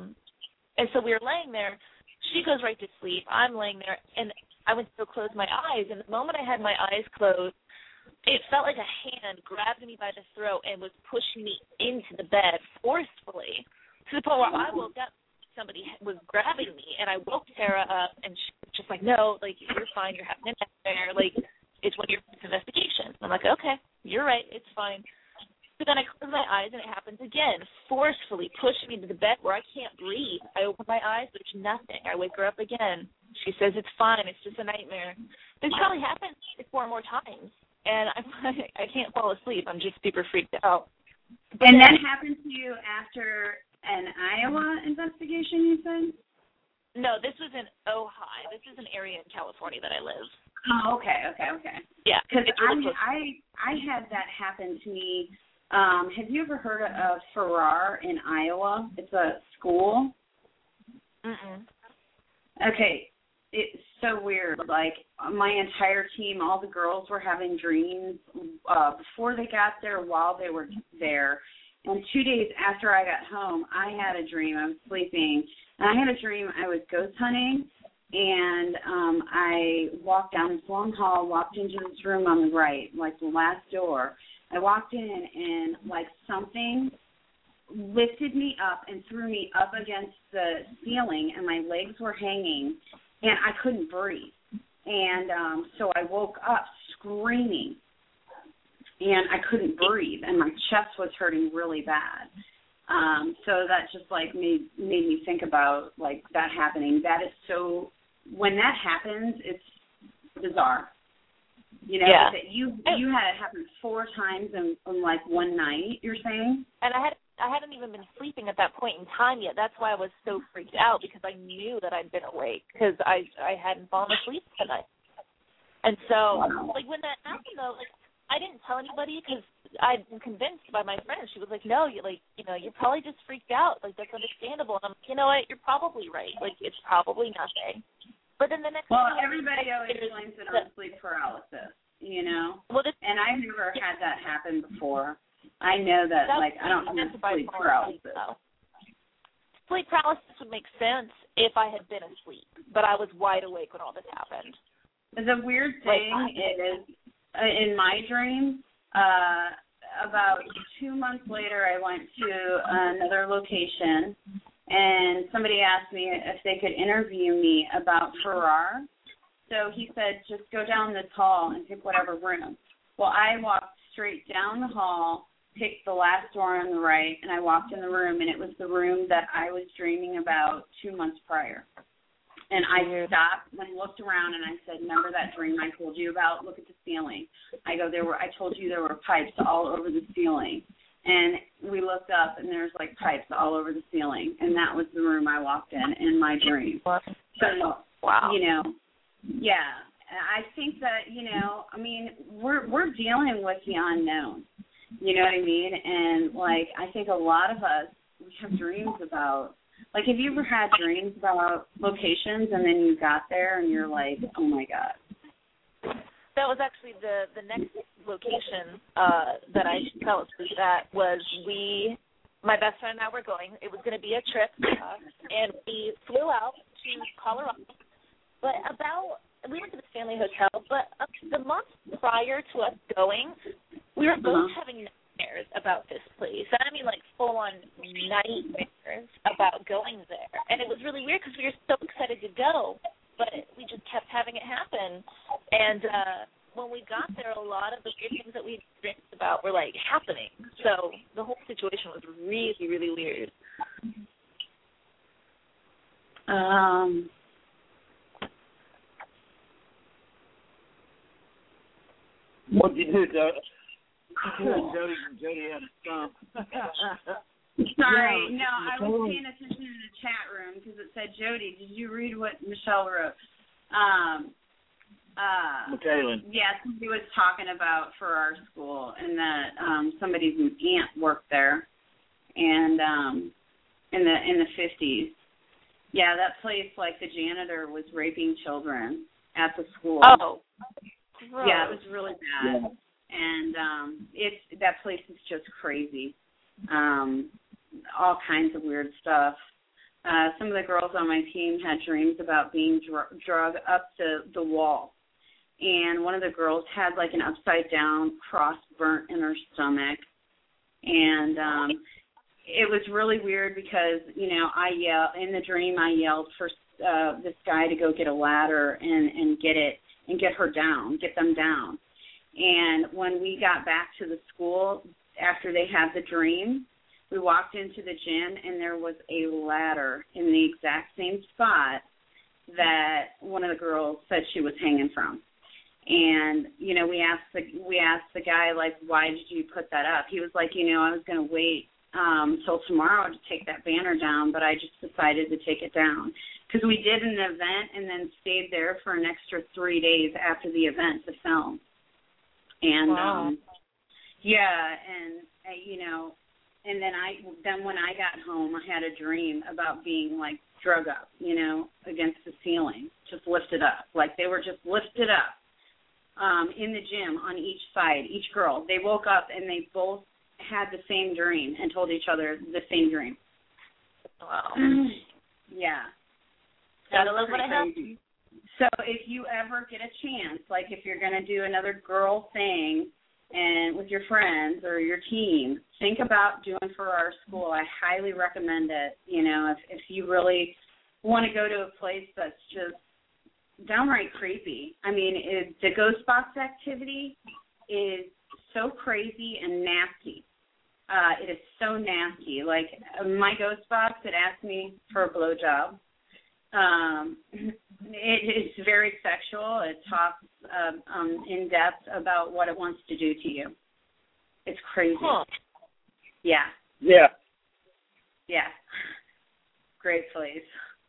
And so we were laying there. She goes right to sleep. I'm laying there, and I went to close my eyes. And the moment I had my eyes closed, it felt like a hand grabbed me by the throat and was pushing me into the bed forcefully, to the point where I woke up. Somebody was grabbing me, and I woke Tara up, and she was just like, no, you're fine. You're having a nightmare. It's one of your investigations. I'm like, okay, you're right. It's fine. So then I close my eyes, and it happens again, forcefully pushing me to the bed where I can't breathe. I open my eyes, there's nothing. I wake her up again. She says it's fine. It's just a nightmare. This probably happened 4 more times, and I can't fall asleep. I'm just super freaked out. And that happened to you after an Iowa investigation, you said? No, this was in Ojai. This is an area in California that I live. Oh, okay. Yeah. Because I had that happen to me. Have you ever heard of Farrar in Iowa? It's a school. Mm-mm. Okay. It's so weird. My entire team, all the girls were having dreams before they got there, while they were there. And 2 days after I got home, I had a dream. I was sleeping, and I had a dream I was ghost hunting, and I walked down this long hall, walked into this room on the right, the last door. I walked in, and something lifted me up and threw me up against the ceiling, and my legs were hanging, and I couldn't breathe. And so I woke up screaming, and I couldn't breathe, and my chest was hurting really bad. So that just made me think about that happening. That is so. When that happens, it's bizarre. Yeah. That you had it happen 4 times in one night. You're saying? And I hadn't even been sleeping at that point in time yet. That's why I was so freaked out, because I knew that I'd been awake because I hadn't fallen asleep tonight. And so when that happened though, I didn't tell anybody because I'd been convinced by my friend. She was like, no, you're probably just freaked out. That's understandable. And I'm you know what, you're probably right. Like, it's probably nothing. But then the next everybody always blames it on sleep paralysis, you know? Well, and I've never had that happen before. I know that, like, I don't have sleep paralysis. Sleep paralysis would make sense if I had been asleep, but I was wide awake when all this happened. The weird thing is, in my dream, about 2 months later, I went to another location, and somebody asked me if they could interview me about Farrar. So he said, just go down this hall and pick whatever room. Well, I walked straight down the hall, picked the last door on the right, and I walked in the room, and it was the room that I was dreaming about 2 months prior. And I stopped and looked around, and I said, remember that dream I told you about? Look at the ceiling. I told you there were pipes all over the ceiling. And we looked up, and there's, like, pipes all over the ceiling. And that was the room I walked in my dream. So, wow. You know, yeah. I think that, you know, I mean, we're dealing with the unknown. You know what I mean? And, like, I think a lot of us, we have dreams about, like, have you ever had dreams about locations and then you got there and you're like, oh, my God? That was actually the next location that I fell asleep at was my best friend and I were going. It was going to be a trip, and we flew out to Colorado. But we went to the Stanley Hotel, but the month prior to us going, we were both having nightmares about this place. And I mean, like, full-on nightmares about going there. And it was really weird because we were so excited to go, but we just kept having it happen. And when we got there, a lot of the weird things that we dreamed about were, like, happening. So the whole situation was really, really weird. What'd you do, Jody had a stump. Sorry, no, I was paying attention to the chat room because it said, Jody, did you read what Michelle wrote? McKaylin. Yeah, somebody was talking about for our school and that somebody's aunt worked there, and in the 50s. Yeah, that place, like, the janitor was raping children at the school. Oh. Gross. Yeah, it was really bad. Yeah. And that place is just crazy. All kinds of weird stuff. Some of the girls on my team had dreams about being drug up the wall. And one of the girls had, like, an upside-down cross burnt in her stomach. And it was really weird because, you know, in the dream I yelled for this guy to go get a ladder and get it, and get them down. And when we got back to the school after they had the dream, we walked into the gym and there was a ladder in the exact same spot that one of the girls said she was hanging from. And, you know, we asked the guy, like, why did you put that up? He was like, you know, I was going to wait till tomorrow to take that banner down, but I just decided to take it down. Because we did an event and then stayed there for an extra 3 days after the event to film. And, wow. Yeah, and, you know, and then when I got home, I had a dream about being, like, drug up, you know, against the ceiling, just lifted up. Like, they were just lifted up in the gym on each side, each girl. They woke up and they both had the same dream and told each other the same dream. Wow. Yeah. Gotta love what I have. So if you ever get a chance, like if you're going to do another girl thing and with your friends or your team, think about doing for our school. I highly recommend it. You know, if you really want to go to a place that's just downright creepy. I mean, the Ghost Box activity is so crazy and nasty. It is so nasty. Like, my Ghost Box, it asked me for a blowjob. It is very sexual. It talks in depth about what it wants to do to you. It's crazy. Huh. Yeah. Yeah. Yeah. Great place.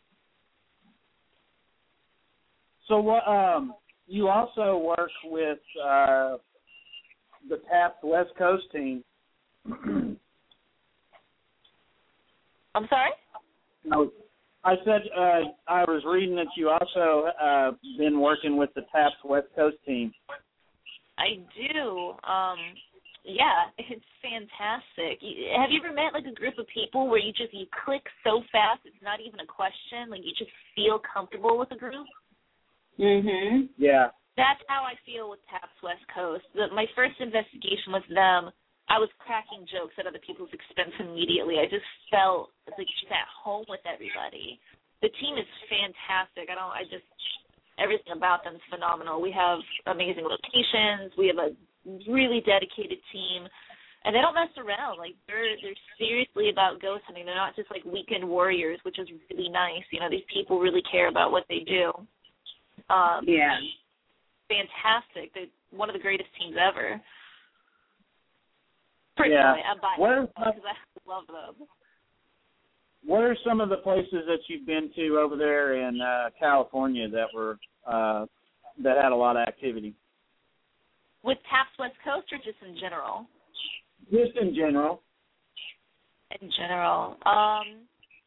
So what? You also work with the Taft West Coast team. I'm sorry? No, I said I was reading that you also been working with the TAPS West Coast team. I do. Yeah, it's fantastic. Have you ever met like a group of people where you click so fast it's not even a question, like you just feel comfortable with a group? Mhm. Yeah. That's how I feel with TAPS West Coast. My first investigation with them, I was cracking jokes at other people's expense immediately. I just felt like just at home with everybody. The team is fantastic. Everything about them is phenomenal. We have amazing locations. We have a really dedicated team, and they don't mess around. Like they're seriously about ghost hunting. They're not just like weekend warriors, which is really nice. You know, these people really care about what they do. Yeah. Fantastic. They're one of the greatest teams ever. Personally, I'm biased because I love them. What are some of the places that you've been to over there in California that were that had a lot of activity? With TAPS West Coast or just in general? Just in general. In general. I'm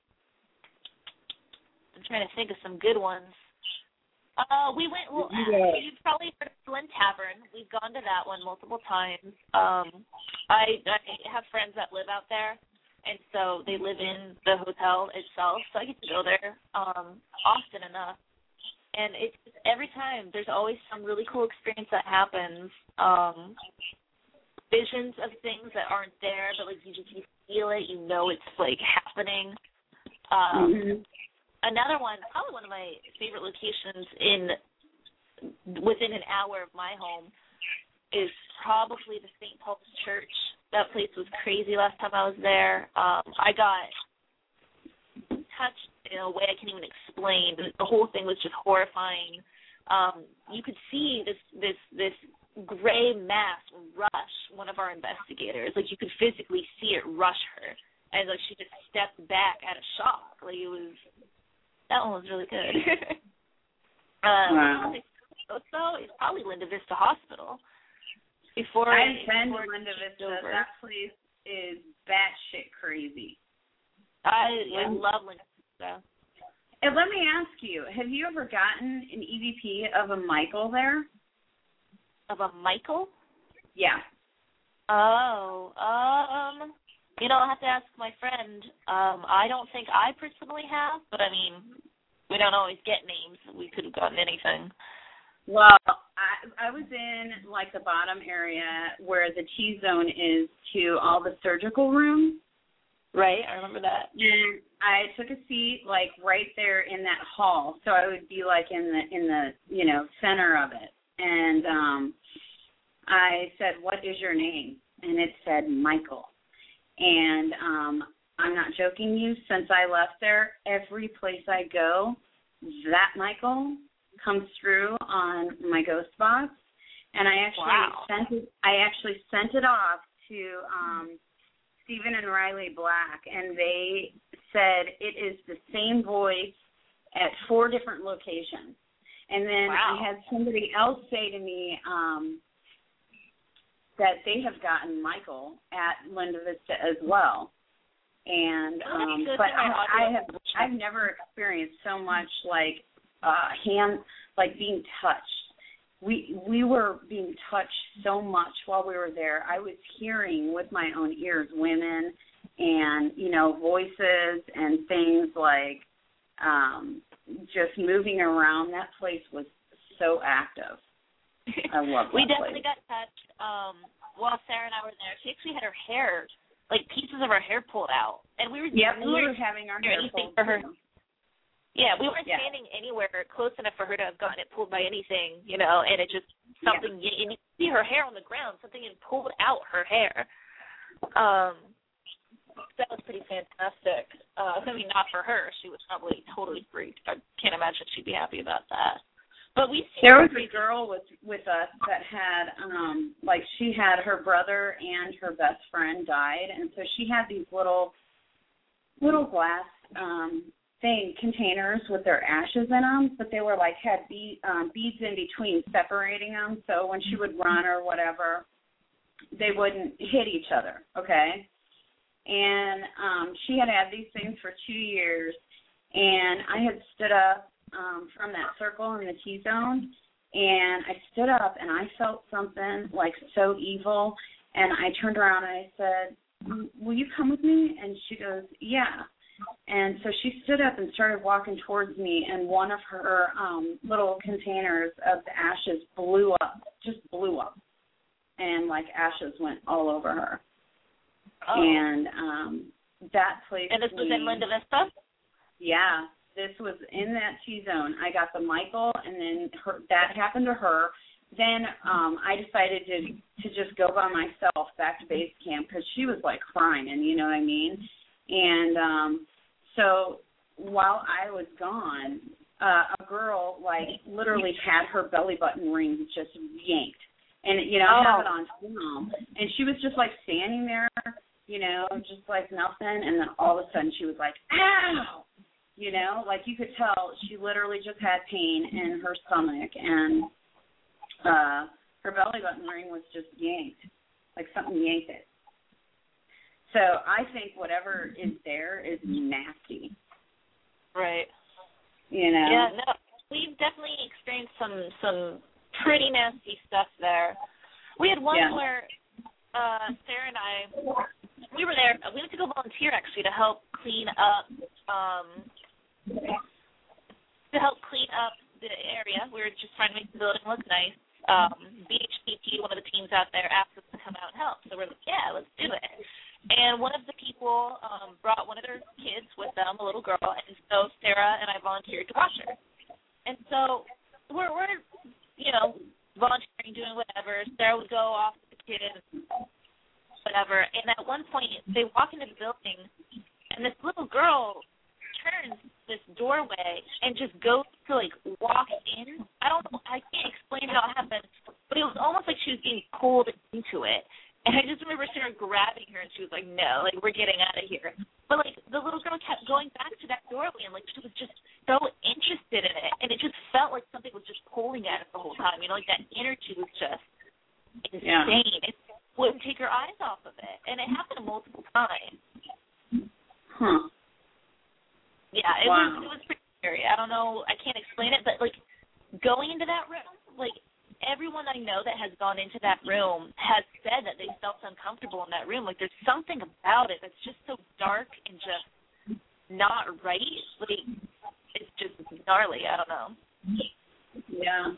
trying to think of some good ones. We went, you've probably heard of Flint Tavern. We've gone to that one multiple times. I have friends that live out there, and so they live in the hotel itself, so I get to go there often enough. And it's every time there's always some really cool experience that happens. Visions of things that aren't there, but like you feel it, you know it's like happening. Another one, probably one of my favorite locations within an hour of my home is probably the St. Paul's Church. That place was crazy last time I was there. I got touched in a way I can't even explain. The whole thing was just horrifying. You could see this gray mass rush one of our investigators. Like you could physically see it rush her, and like she just stepped back out of shock. Like that one was really good. Wow. So it's probably Linda Vista Hospital. I've been to Linda Vista. That place is batshit crazy. I love Linda Vista. And let me ask you, have you ever gotten an EVP of a Michael there? Of a Michael? Yeah. Oh, I'll have to ask my friend. I don't think I personally have, but I mean, we don't always get names. We could have gotten anything. Well, I was in like the bottom area where the T-zone is to all the surgical rooms. Right, I remember that. And I took a seat like right there in that hall, so I would be like in the center of it. And I said, "What is your name?" And it said Michael. And I'm not joking you, since I left there, every place I go, that Michael comes through on my ghost box. And I actually sent it off to Stephen and Riley Black, and they said it is the same voice at 4 different locations. And then I had somebody else say to me that they have gotten Michael at Linda Vista as well. And but I've never experienced so much like being touched. We were being touched so much while we were there. I was hearing with my own ears women and voices and things like just moving around. That place was so active. I love that We definitely place. got touched while Sarah and I were there. She actually had her hair, like pieces of her hair pulled out. And we were having our hair pulled for her. Yeah, we weren't standing anywhere close enough for her to have gotten it pulled by anything, and it just something, and you see her hair on the ground, something had pulled out her hair. That was pretty fantastic. I mean, not for her. She was probably totally freaked. I can't imagine she'd be happy about that. But there was a girl with us that had, she had her brother and her best friend died, and so she had these little glass containers with their ashes in them, but they were had beads in between separating them, so when she would run or whatever, they wouldn't hit each other, okay? And she had these things for 2 years, And I had stood up from that circle in the T-zone, and I stood up, and I felt something, like, so evil. And I turned around, and I said, will you come with me? And she goes, yeah. And so she stood up and started walking towards me, and one of her little containers of the ashes blew up, just blew up. And, like, ashes went all over her. Oh. And that place. And this was in Linda Vista? Yeah, this was in that T-zone. I got the Michael, and then that happened to her. Then I decided to just go by myself back to base camp because she was, like, crying, and you know what I mean? And so while I was gone, a girl, like, literally had her belly button ring just yanked. And, you know, I have it on film. And she was just, like, standing there, you know, just like nothing. And then all of a sudden she was like, ow! You know, like you could tell she literally just had pain in her stomach. And her belly button ring was just yanked, like something yanked it. So I think whatever is there is nasty. Right. You know? Yeah, no, we've definitely experienced some pretty nasty stuff there. We had one where Sarah and I, we were there. We went to go volunteer actually to help clean up the area. We were just trying to make the building look nice. BHPT, one of the teams out there, asked us to come out and help. So we're like, yeah, let's do it. And one of the people brought one of their kids with them, a little girl, and so Sarah and I volunteered to watch her. And so we're you know, volunteering, doing whatever. Sarah would go off with the kids, whatever. And at one point, they walk into the building, and this little girl turns this doorway and just goes to, like, walk in. I can't explain how it happened, but it was almost like she was being pulled into it. And I just remember Sarah grabbing her, and she was like, no, like, we're getting out of here. But, like, the little girl kept going back to that doorway, and, like, she was just so interested in it. And it just felt like something was just pulling at her the whole time. You know, like, that energy was just insane. Yeah. It wouldn't take her eyes off of it. And it happened multiple times. Huh. Yeah, it was pretty scary. I don't know. I can't explain it, but, like, going into that room, like, everyone I know that has gone into that room has said that they felt uncomfortable in that room. Like, there's something about it that's just so dark and just not right. Like, it's just gnarly. I don't know. Yeah.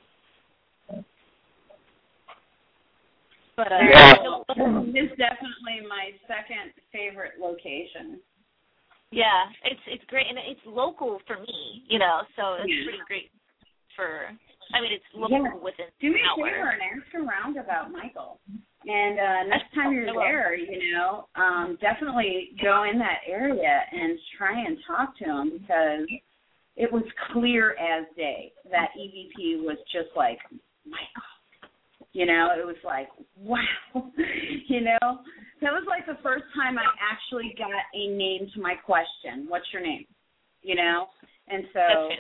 But it's definitely my second favorite location. Yeah, it's great, and it's local for me, you know, so it's pretty great for. I mean, it's local within. Do me a favor and ask around about Michael. And next time you're there, you know, definitely go in that area and try and talk to him, because it was clear as day that EVP was just like, Michael. You know, it was like, wow. You know, that was like the first time I actually got a name to my question. What's your name? You know? And so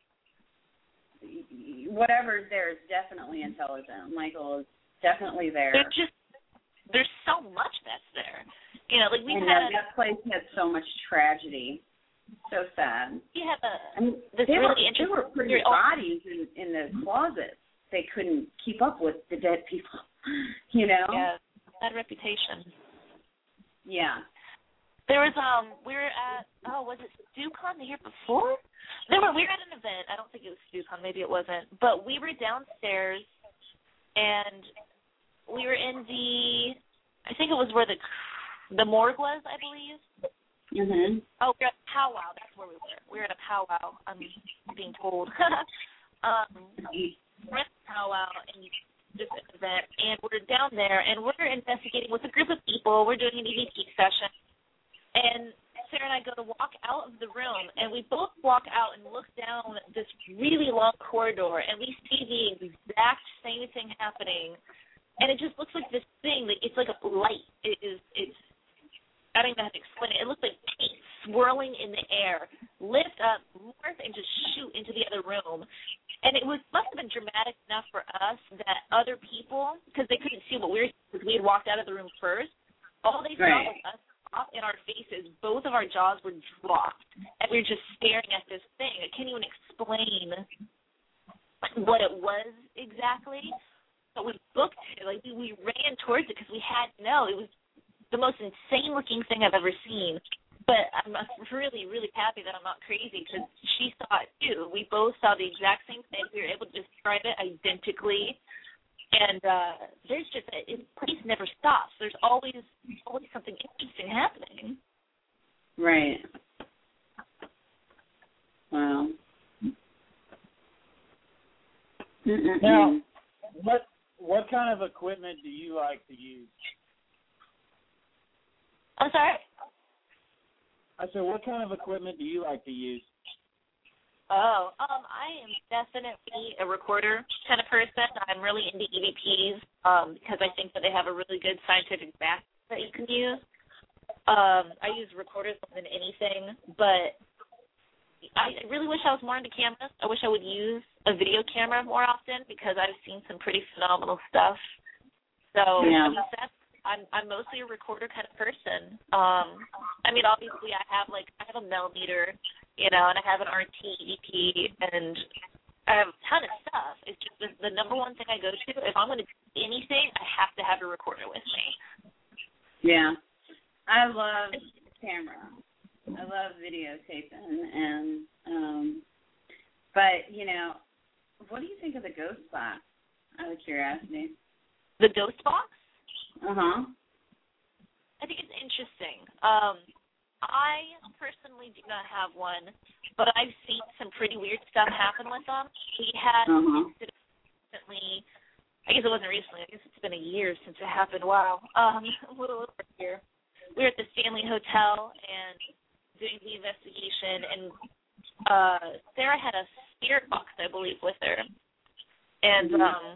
whatever's there is definitely intelligent. Michael is definitely there. There's so much that's there. You know, like that place had so much tragedy. So sad. You have there were pretty bodies in the closet. They couldn't keep up with the dead people. You know? Yeah, bad reputation. Yeah. There was we were at was it StuCon the year before? We were at an event. I don't think it was StuCon, maybe it wasn't. But we were downstairs, and we were in I think it was where the morgue was, I believe. Mhm. Oh, we were at a powwow. That's where we were. We were at a powwow. I'm being told. We're at a powwow and just an event, and we're down there, and we're investigating with a group of people. We're doing an EVP session, and Sarah and I go to walk out of the room, and we both walk out and look down this really long corridor, and we see the exact same thing happening, and it just looks like this thing. It's like a light. It's I don't even have to explain it. It looks like paint swirling in the air, lift up, morph, and just shoot into the other room. And it must have been dramatic enough for us that other people, because they couldn't see what we were, because we had walked out of the room first, all they saw was us off in our faces. Both of our jaws were dropped, and we were just staring at this thing. I can't even explain what it was exactly, but we booked it. Like, we ran towards it because we had to know. It was the most insane-looking thing I've ever seen. But I'm really, really happy that I'm not crazy because she saw it, too. We both saw the exact same thing. We were able to describe it identically. And there's just the place never stops. There's always something interesting happening. Right. Wow. Now, what kind of equipment do you like to use? I'm sorry? I said, what kind of equipment do you like to use? Oh, I am definitely a recorder kind of person. I'm really into EVPs because I think that they have a really good scientific back that you can use. I use recorders more than anything, but I really wish I was more into cameras. I wish I would use a video camera more often because I've seen some pretty phenomenal stuff. So yeah. I'm mostly a recorder kind of person. I mean, obviously I have a millimeter, and I have an RT EP, and I have a ton of stuff. It's just the number one thing I go to. If I'm going to do anything, I have to have a recorder with me. Yeah. I love camera. I love videotaping, and but what do you think of the Ghost Box? Out of curiosity. The Ghost Box? Uh-huh. I think it's interesting. I personally do not have one, but I've seen some pretty weird stuff happen with them. We had recently, I guess it wasn't recently, I guess it's been a year since it happened. Wow. A little over a year. We were at the Stanley Hotel and doing the investigation, and Sarah had a spirit box, I believe, with her. And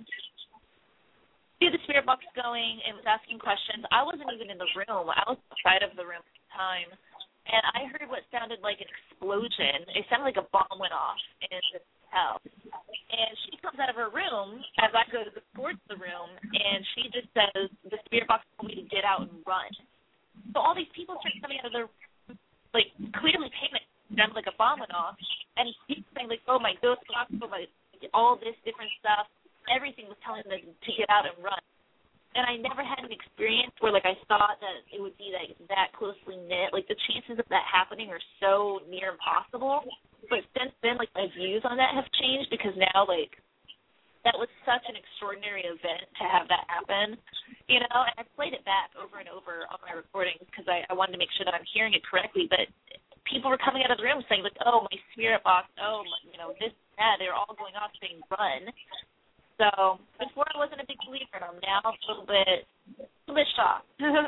she had the spirit box going and was asking questions. I wasn't even in the room. I was outside of the room at the time. And I heard what sounded like an explosion. It sounded like a bomb went off in the hotel. And she comes out of her room as I go towards the room, and she just says, the spirit box told me to get out and run. So all these people start coming out of their room, like, clearly panicked. It sounded like a bomb went off. And people saying, like, oh, my ghost box, oh, my, all this different stuff. Everything was telling them to get out and run. And I never had an experience where, like, I thought that it would be, like, that closely knit. Like, the chances of that happening are so near impossible. But since then, like, my views on that have changed because now, like, that was such an extraordinary event to have that happen, And I played it back over and over on my recordings because I wanted to make sure that I'm hearing it correctly. But people were coming out of the room saying, like, oh, my spirit box, oh, this, that. They were all going off saying run. So before I wasn't a big believer in them. Now I'm a little bit shocked.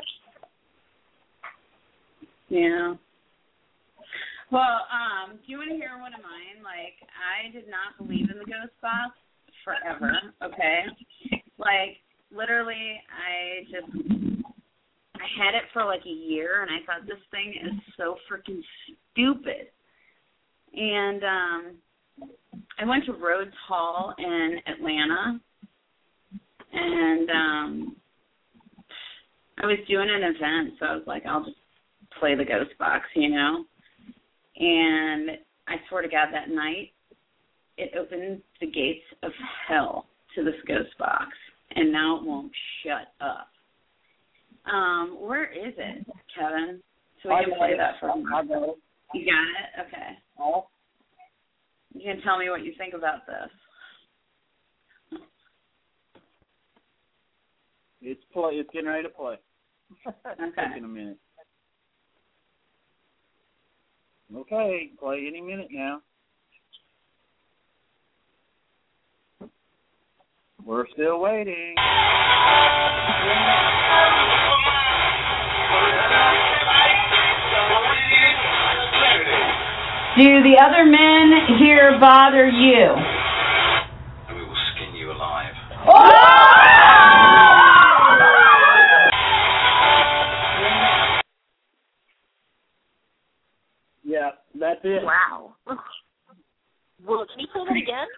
Yeah. Well, do you want to hear one of mine? Like, I did not believe in the Ghost Box forever, okay? Like, literally, I had it for like a year, and I thought this thing is so freaking stupid. And I went to Rhodes Hall in Atlanta, and I was doing an event, so I was like, I'll just play the Ghost Box, And I swear to God, that night, it opened the gates of hell to this Ghost Box, and now it won't shut up. Where is it, Kevin? So we can play that for me. You got it? Okay. Oh. You can tell me what you think about this. It's getting ready to play. It's taking a minute. Okay, play any minute now. We're still waiting. Do the other men here bother you? We will skin you alive. Yeah, that's it. Wow. Well, can you play that again?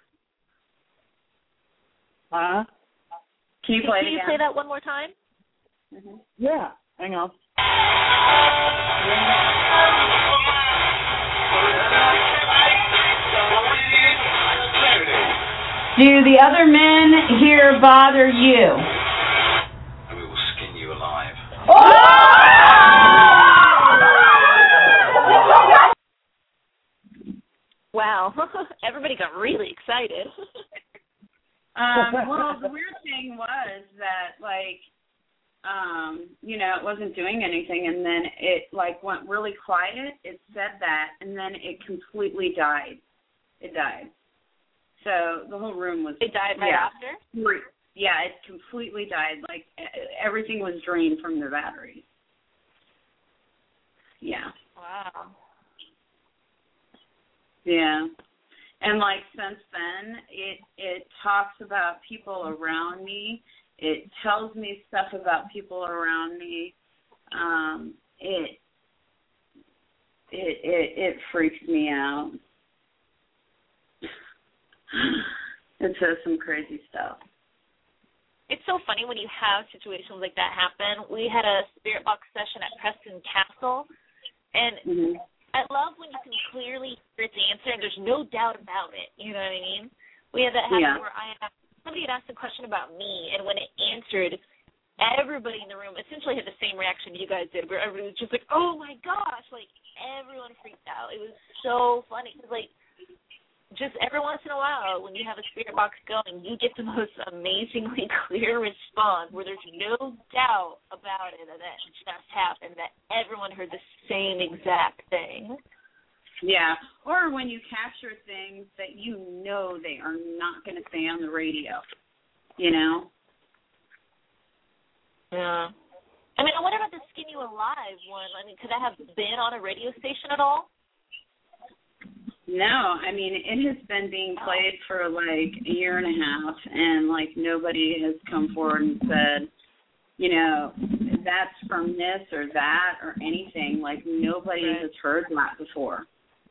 Huh? Can you play it again? Can you play that one more time? Mm-hmm. Yeah, hang on. Do the other men here bother you? We will skin you alive. Wow. Everybody got really excited. Well, the weird thing was that, like, it wasn't doing anything, and then it, like, went really quiet. It said that, and then it completely died. It died. So the whole room was... It died right after? Yeah, it completely died. Like, everything was drained from the batteries. Yeah. Wow. Yeah. And, like, since then, it talks about people around me. It tells me stuff about people around me. It freaks me out. It says some crazy stuff. It's so funny when you have situations like that happen. We had a spirit box session at Preston Castle, and I love when you can clearly hear its answer and there's no doubt about it. You know what I mean? We had that happen where somebody had asked a question about me, and when it answered, everybody in the room essentially had the same reaction you guys did, where everybody was just like, oh my gosh, like everyone freaked out. It was so funny because, like, just every once in a while, when you have a spirit box going, you get the most amazingly clear response where there's no doubt about it and that just happened, that everyone heard the same exact thing. Yeah, or when you capture things that you know they are not going to say on the radio, you know? Yeah. I mean, what about the Skin You Alive one? I mean, could that have been on a radio station at all? No, I mean, it has been being played for like a year and a half, and like nobody has come forward and said, you know, that's from this or that or anything. Like nobody has heard that before.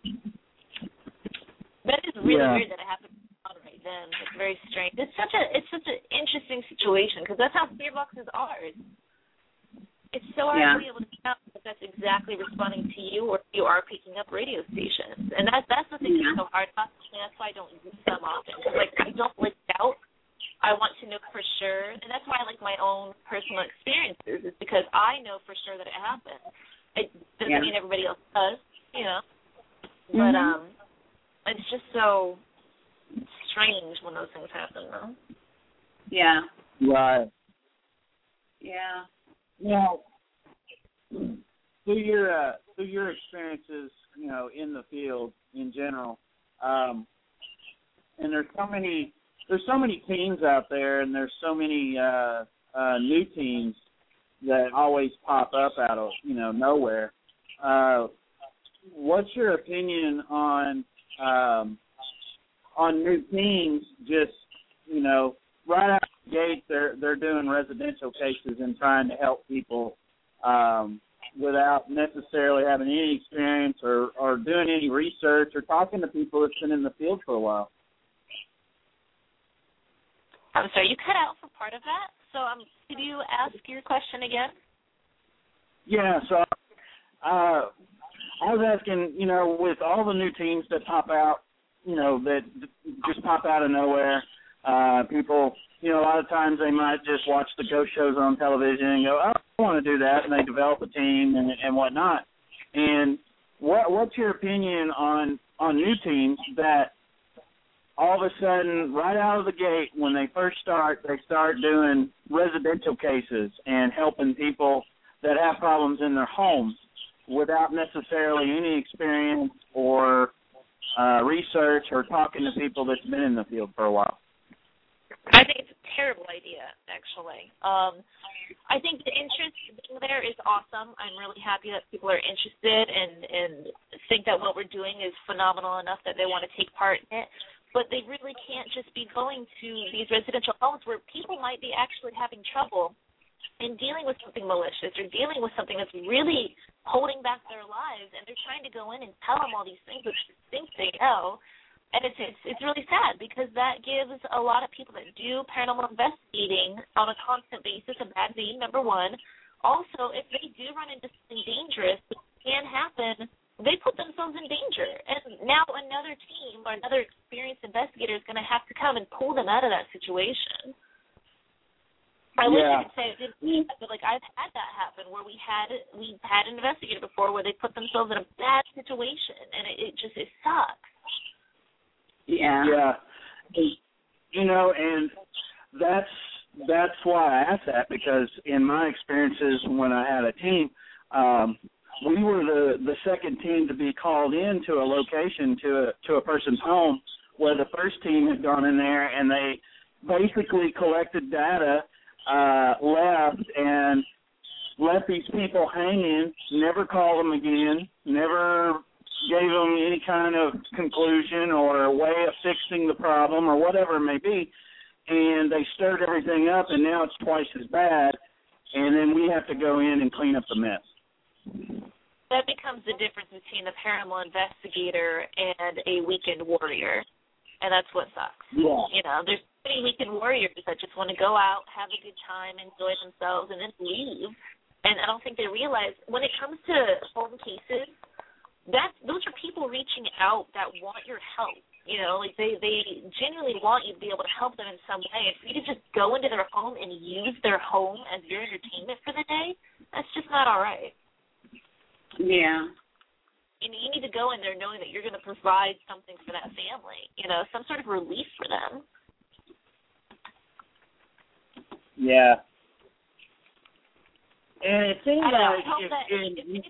That is really weird that it happened right then. It's very strange. It's such an interesting situation because that's how spirit boxes are. It's so hard to be able to tell if that's exactly responding to you or if you are picking up radio stations. And that's the thing that's so hard about me. That's why I don't use them often. Like, I don't like doubt. I want to know for sure. And that's why I like my own personal experiences, is because I know for sure that it happened. It doesn't mean everybody else does, you know. But it's just so strange when those things happen, though. Yeah. Right. Yeah. Well, through your experiences, you know, in the field in general, and there's so many teams out there, and there's so many new teams that always pop up out of nowhere. What's your opinion on new teams? Just right out the gate, they're doing residential cases and trying to help people without necessarily having any experience or doing any research or talking to people that's been in the field for a while. I'm sorry, you cut out for part of that. So could you ask your question again? Yeah, so I was asking, with all the new teams that pop out, that just pop out of nowhere, people, a lot of times they might just watch the ghost shows on television and go, oh, I want to do that, and they develop a team and whatnot. And what's your opinion on new teams that all of a sudden, right out of the gate, when they first start, they start doing residential cases and helping people that have problems in their homes without necessarily any experience or research or talking to people that's been in the field for a while? I think it's a terrible idea, actually. I think the interest being there is awesome. I'm really happy that people are interested and think that what we're doing is phenomenal enough that they want to take part in it. But they really can't just be going to these residential homes where people might be actually having trouble in dealing with something malicious or dealing with something that's really holding back their lives, and they're trying to go in and tell them all these things which they think they know. And it's really sad because that gives a lot of people that do paranormal investigating on a constant basis a bad name, number one. also, if they do run into something dangerous, which can happen, they put themselves in danger. And now another team or another experienced investigator is going to have to come and pull them out of that situation. I wish I could say it didn't, but like I've had that happen where we had an investigator before where they put themselves in a bad situation, and it sucks. Yeah. Yeah. You know, and that's why I asked that, because in my experiences when I had a team, we were the second team to be called in to a location to a person's home where the first team had gone in there and they basically collected data, left and left these people hanging, never called them again, never gave them any kind of conclusion or a way of fixing the problem or whatever it may be, and they stirred everything up, and now it's twice as bad, and then we have to go in and clean up the mess. That becomes the difference between a paranormal investigator and a weekend warrior, and that's what sucks. Yeah. You know, there's many weekend warriors that just want to go out, have a good time, enjoy themselves, and then leave. And I don't think they realize when it comes to home cases, those are people reaching out that want your help. You know, like they genuinely want you to be able to help them in some way. If you to just go into their home and use their home as your entertainment for the day, that's just not all right. Yeah. You need to go in there knowing that you're going to provide something for that family, you know, some sort of relief for them. Yeah. And it seems like I hope that anybody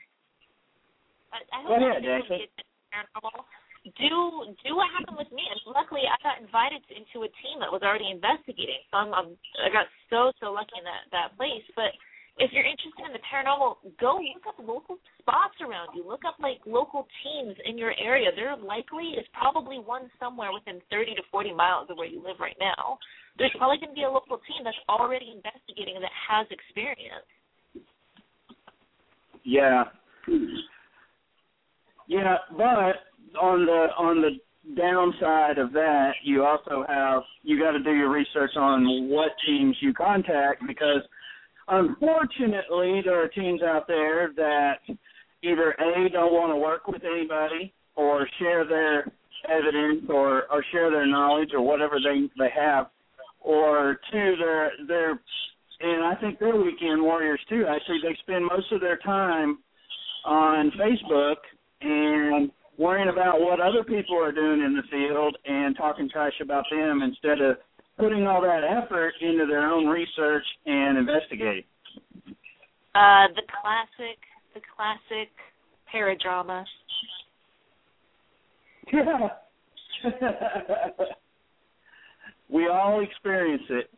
gets paranormal, do what happened with me. And luckily, I got invited into a team that was already investigating. So I got so lucky in that place. But if you're interested in the paranormal, go look up local spots around you. Look up, like, local teams in your area. There likely is probably one somewhere within 30 to 40 miles of where you live right now. There's probably going to be a local team that's already investigating and that has experience. Yeah. Yeah, but on the downside of that, you also got to do your research on what teams you contact, because unfortunately there are teams out there that either A, don't want to work with anybody or share their evidence or share their knowledge or whatever they have, or two, they're and I think they're weekend warriors too. Actually, they spend most of their time on Facebook and worrying about what other people are doing in the field and talking trash about them instead of putting all that effort into their own research and investigating. The classic paradrama. Yeah. We all experience it.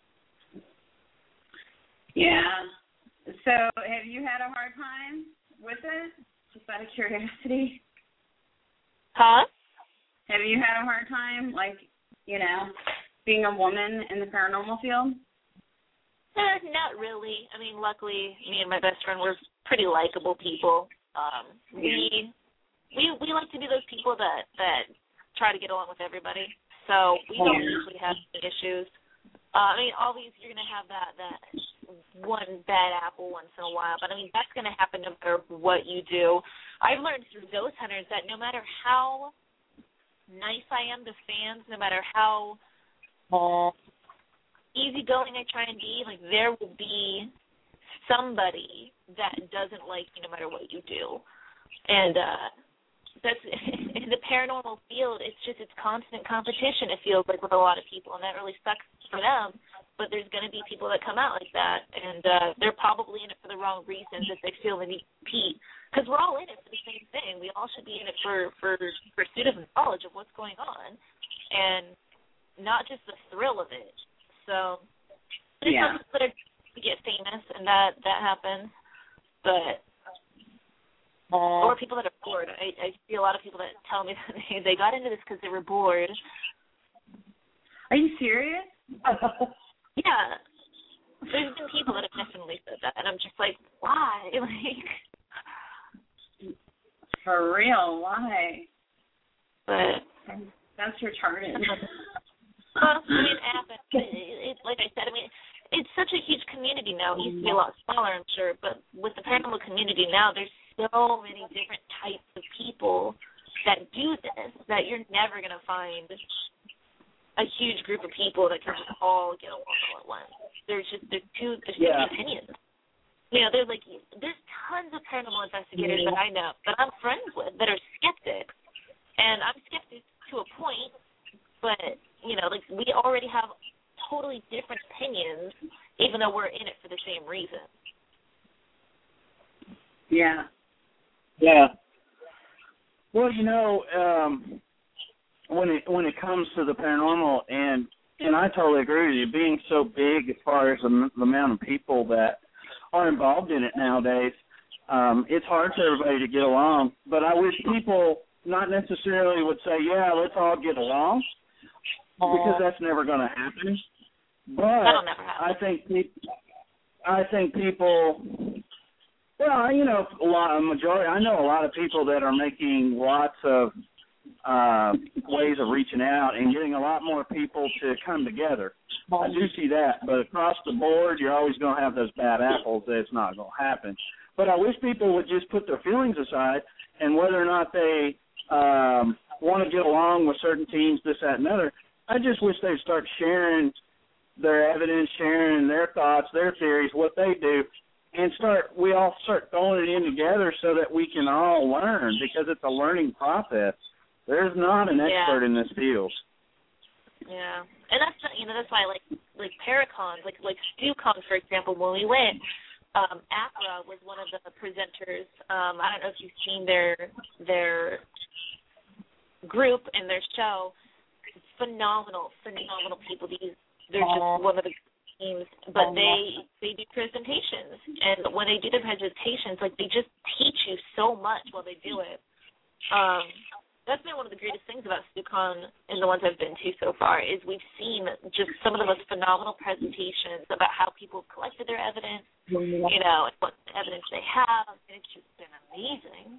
Yeah. So have you had a hard time with it? Just out of curiosity. Huh? Have you had a hard time, like, you know, being a woman in the paranormal field? Not really. I mean, luckily, me and my best friend were pretty likable people. We like to be those people that try to get along with everybody. So we don't usually have any issues. I mean, always you're going to have that one bad apple once in a while, but I mean, that's going to happen no matter what you do. I've learned through ghost hunters that no matter how nice I am to fans, no matter how easygoing I try and be, like, there will be somebody that doesn't like you no matter what you do. And that's in the paranormal field, it's constant competition, it feels like, with a lot of people, and that really sucks for them. But there's going to be people that come out like that, and they're probably in it for the wrong reasons if they feel they need to compete. Because we're all in it for the same thing. We all should be in it for pursuit of knowledge of what's going on, and not just the thrill of it. So there's some people that are to get famous, and that happens. But or people that are bored. I see a lot of people that tell me that they got into this because they were bored. Are you serious? Yeah. There's been people that have definitely said that, and I'm just like, why? Like, for real, why? But that's retarded. Well, I mean, it happens. Like I said, I mean, it's such a huge community It used to be a lot smaller, I'm sure, but with the paranormal community now, there's so many different types of people that do this that you're never going to find a huge group of people that can just all get along all at once. There's two opinions. There's tons of paranormal investigators that I know that I'm friends with that are skeptics, and I'm skeptic to a point, but, we already have totally different opinions, even though we're in it for the same reason. Yeah. Yeah. Well, when it comes to the paranormal, and I totally agree with you, being so big as far as the amount of people that are involved in it nowadays, it's hard for everybody to get along. But I wish people not necessarily would say, yeah, let's all get along, because that's never going to happen. But That'll never happen. I think people. Well, I know a lot of people that are making lots of ways of reaching out and getting a lot more people to come together. I do see that, but across the board, you're always going to have those bad apples that it's not going to happen. But I wish people would just put their feelings aside, and whether or not they want to get along with certain teams, this, that, and other, I just wish they'd start sharing their evidence, sharing their thoughts, their theories, what they do, and we all start throwing it in together so that we can all learn, because it's a learning process. There's not an expert in this field. Yeah, and that's why like Paracons, like StuCon, for example, when we went, Accra was one of the presenters. I don't know if you've seen their group and their show. Phenomenal people. They're just one of the teams, but they do presentations, and when they do the presentations, they just teach you so much while they do it. That's been one of the greatest things about StuCon and the ones I've been to so far, is we've seen just some of the most phenomenal presentations about how people collected their evidence, and what evidence they have, and it's just been amazing.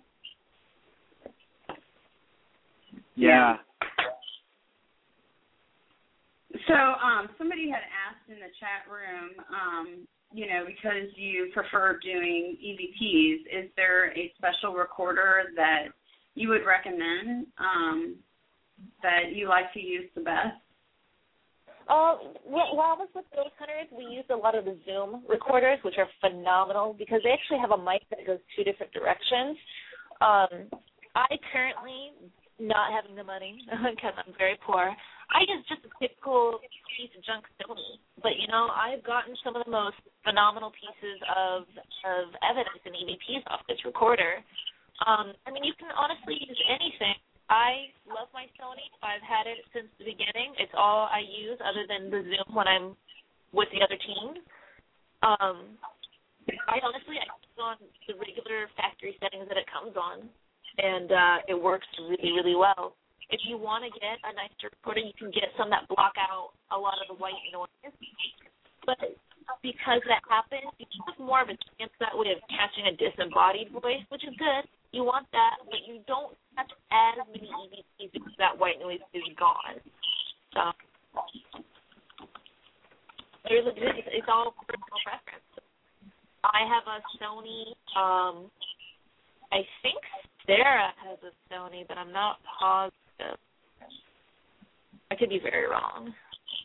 Yeah. So somebody had asked in the chat room, because you prefer doing EVPs, is there a special recorder that you would recommend that you like to use the best? While I was with Ghost Hunters, we used a lot of the Zoom recorders, which are phenomenal because they actually have a mic that goes two different directions. I currently, not having the money because I'm very poor, I use just a typical piece of junk Sony. But, I've gotten some of the most phenomenal pieces of evidence and EVPs off this recorder. You can honestly use anything. I love my Sony. I've had it since the beginning. It's all I use other than the Zoom when I'm with the other teams. I put on the regular factory settings that it comes on, and it works really, really well. If you want to get a nicer recorder, you can get some that block out a lot of the white noise. But because that happens, you have more of a chance that way of catching a disembodied voice, which is good. You want that, but you don't catch as many EVPs because that white noise is gone. So it's all personal preference. I have a Sony. I think Sarah has a Sony, but I'm not positive. I could be very wrong.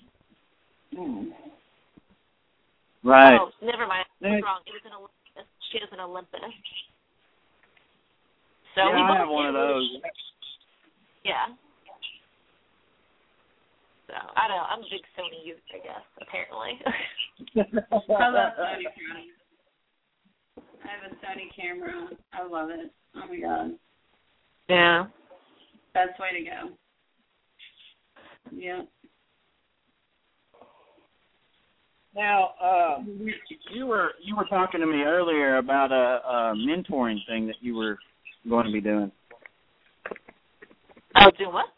Right. Oh, never mind. I was wrong. It was an Olympus. She has an Olympus. So I have one of those. Yeah. So, I don't know. I'm a big Sony user, I guess, apparently. I love Sony cameras. I have a Sony camera. I love it. Oh, my God. Yeah. Best way to go. Yeah. Now, you were talking to me earlier about a mentoring thing that you were going to be doing. Oh, doing what?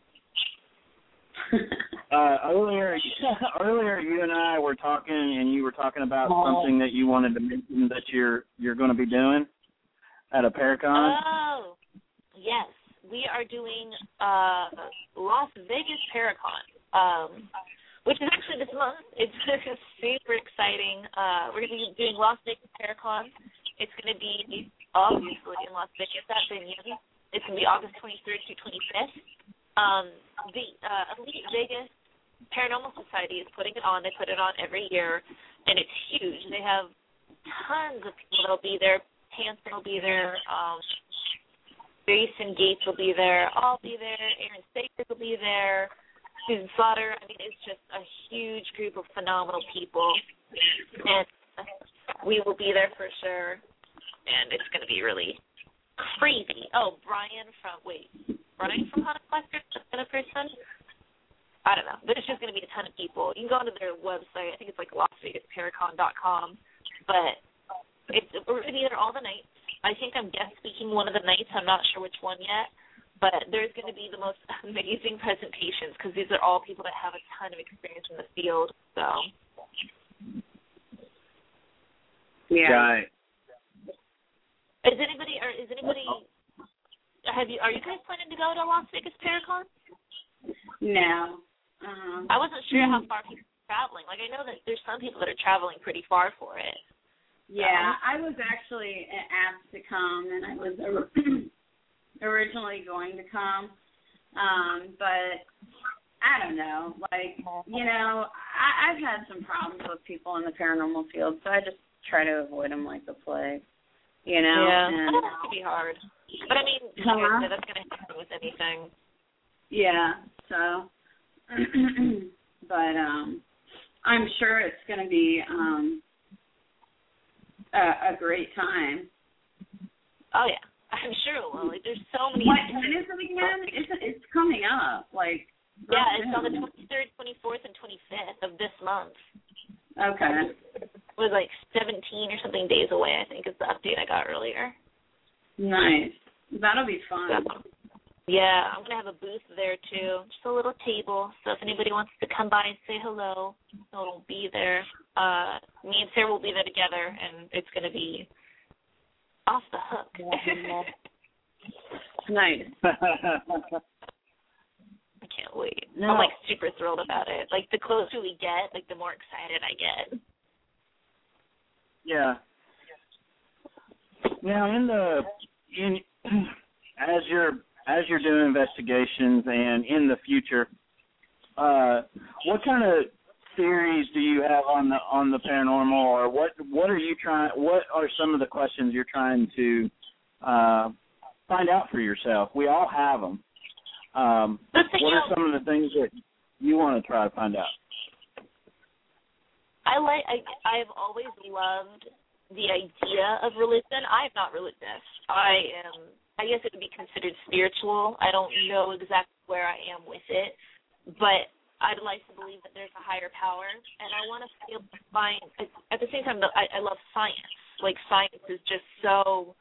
Earlier, you and I were talking, and you were talking about something that you wanted to mention that you're going to be doing at a Paracon. Oh, yes. We are doing Las Vegas Paracon. which is actually this month. It's super exciting. We're going to be doing Las Vegas Paracon. It's going to be obviously in Las Vegas at Binion. It's going to be August 23rd to 25th. The Elite Vegas Paranormal Society is putting it on. They put it on every year, and it's huge. They have tons of people that will be there. Hanson will be there. Jason Gates will be there. I'll be there. Aaron Stakers will be there. Susan Slaughter. I mean, it's just a huge group of phenomenal people, and we will be there for sure. And it's going to be really crazy. Oh, Brian from Haunted Collector? Another person? I don't know. But it's just going to be a ton of people. You can go onto their website. I think it's like LasVegasParacon.com. But we're going to be there all the nights. I think I'm guest speaking one of the nights. I'm not sure which one yet. But there's going to be the most amazing presentations because these are all people that have a ton of experience in the field. So. Yeah. Right. Are you guys planning to go to Las Vegas Paracon? No. I wasn't sure how far people are traveling. Like, I know that there's some people that are traveling pretty far for it. Yeah, I was actually asked to come, and I was originally going to come. But I don't know. Like, I've had some problems with people in the paranormal field, so I just try to avoid them like the plague. Yeah, and that could be hard. But I mean, that's going to happen with anything. Yeah, so, but I'm sure it's going to be a great time. Oh, yeah, I'm sure it will. Like, there's so many. When is it again? It's coming up. Like, yeah, it's on the 23rd, 24th, and 25th of this month. Okay. It was like 17 or something days away, I think, is the update I got earlier. Nice. That'll be fun. So, yeah, I'm going to have a booth there, too. Just a little table. So if anybody wants to come by and say hello, it'll be there. Me and Sarah will be there together, and it's going to be off the hook. Nice. I can't wait. No. I'm, like, super thrilled about it. Like, the closer we get, like, the more excited I get. Yeah. Now, as you're doing investigations and in the future, what kind of theories do you have on the paranormal, or what are some of the questions you're trying to find out for yourself? We all have them. What are some of the things that you want to try to find out? I've always loved the idea of religion. I am not religious. I guess it would be considered spiritual. I don't know exactly where I am with it, but I'd like to believe that there's a higher power, and I want to be able to find, at the same time, I love science. Like, science is just so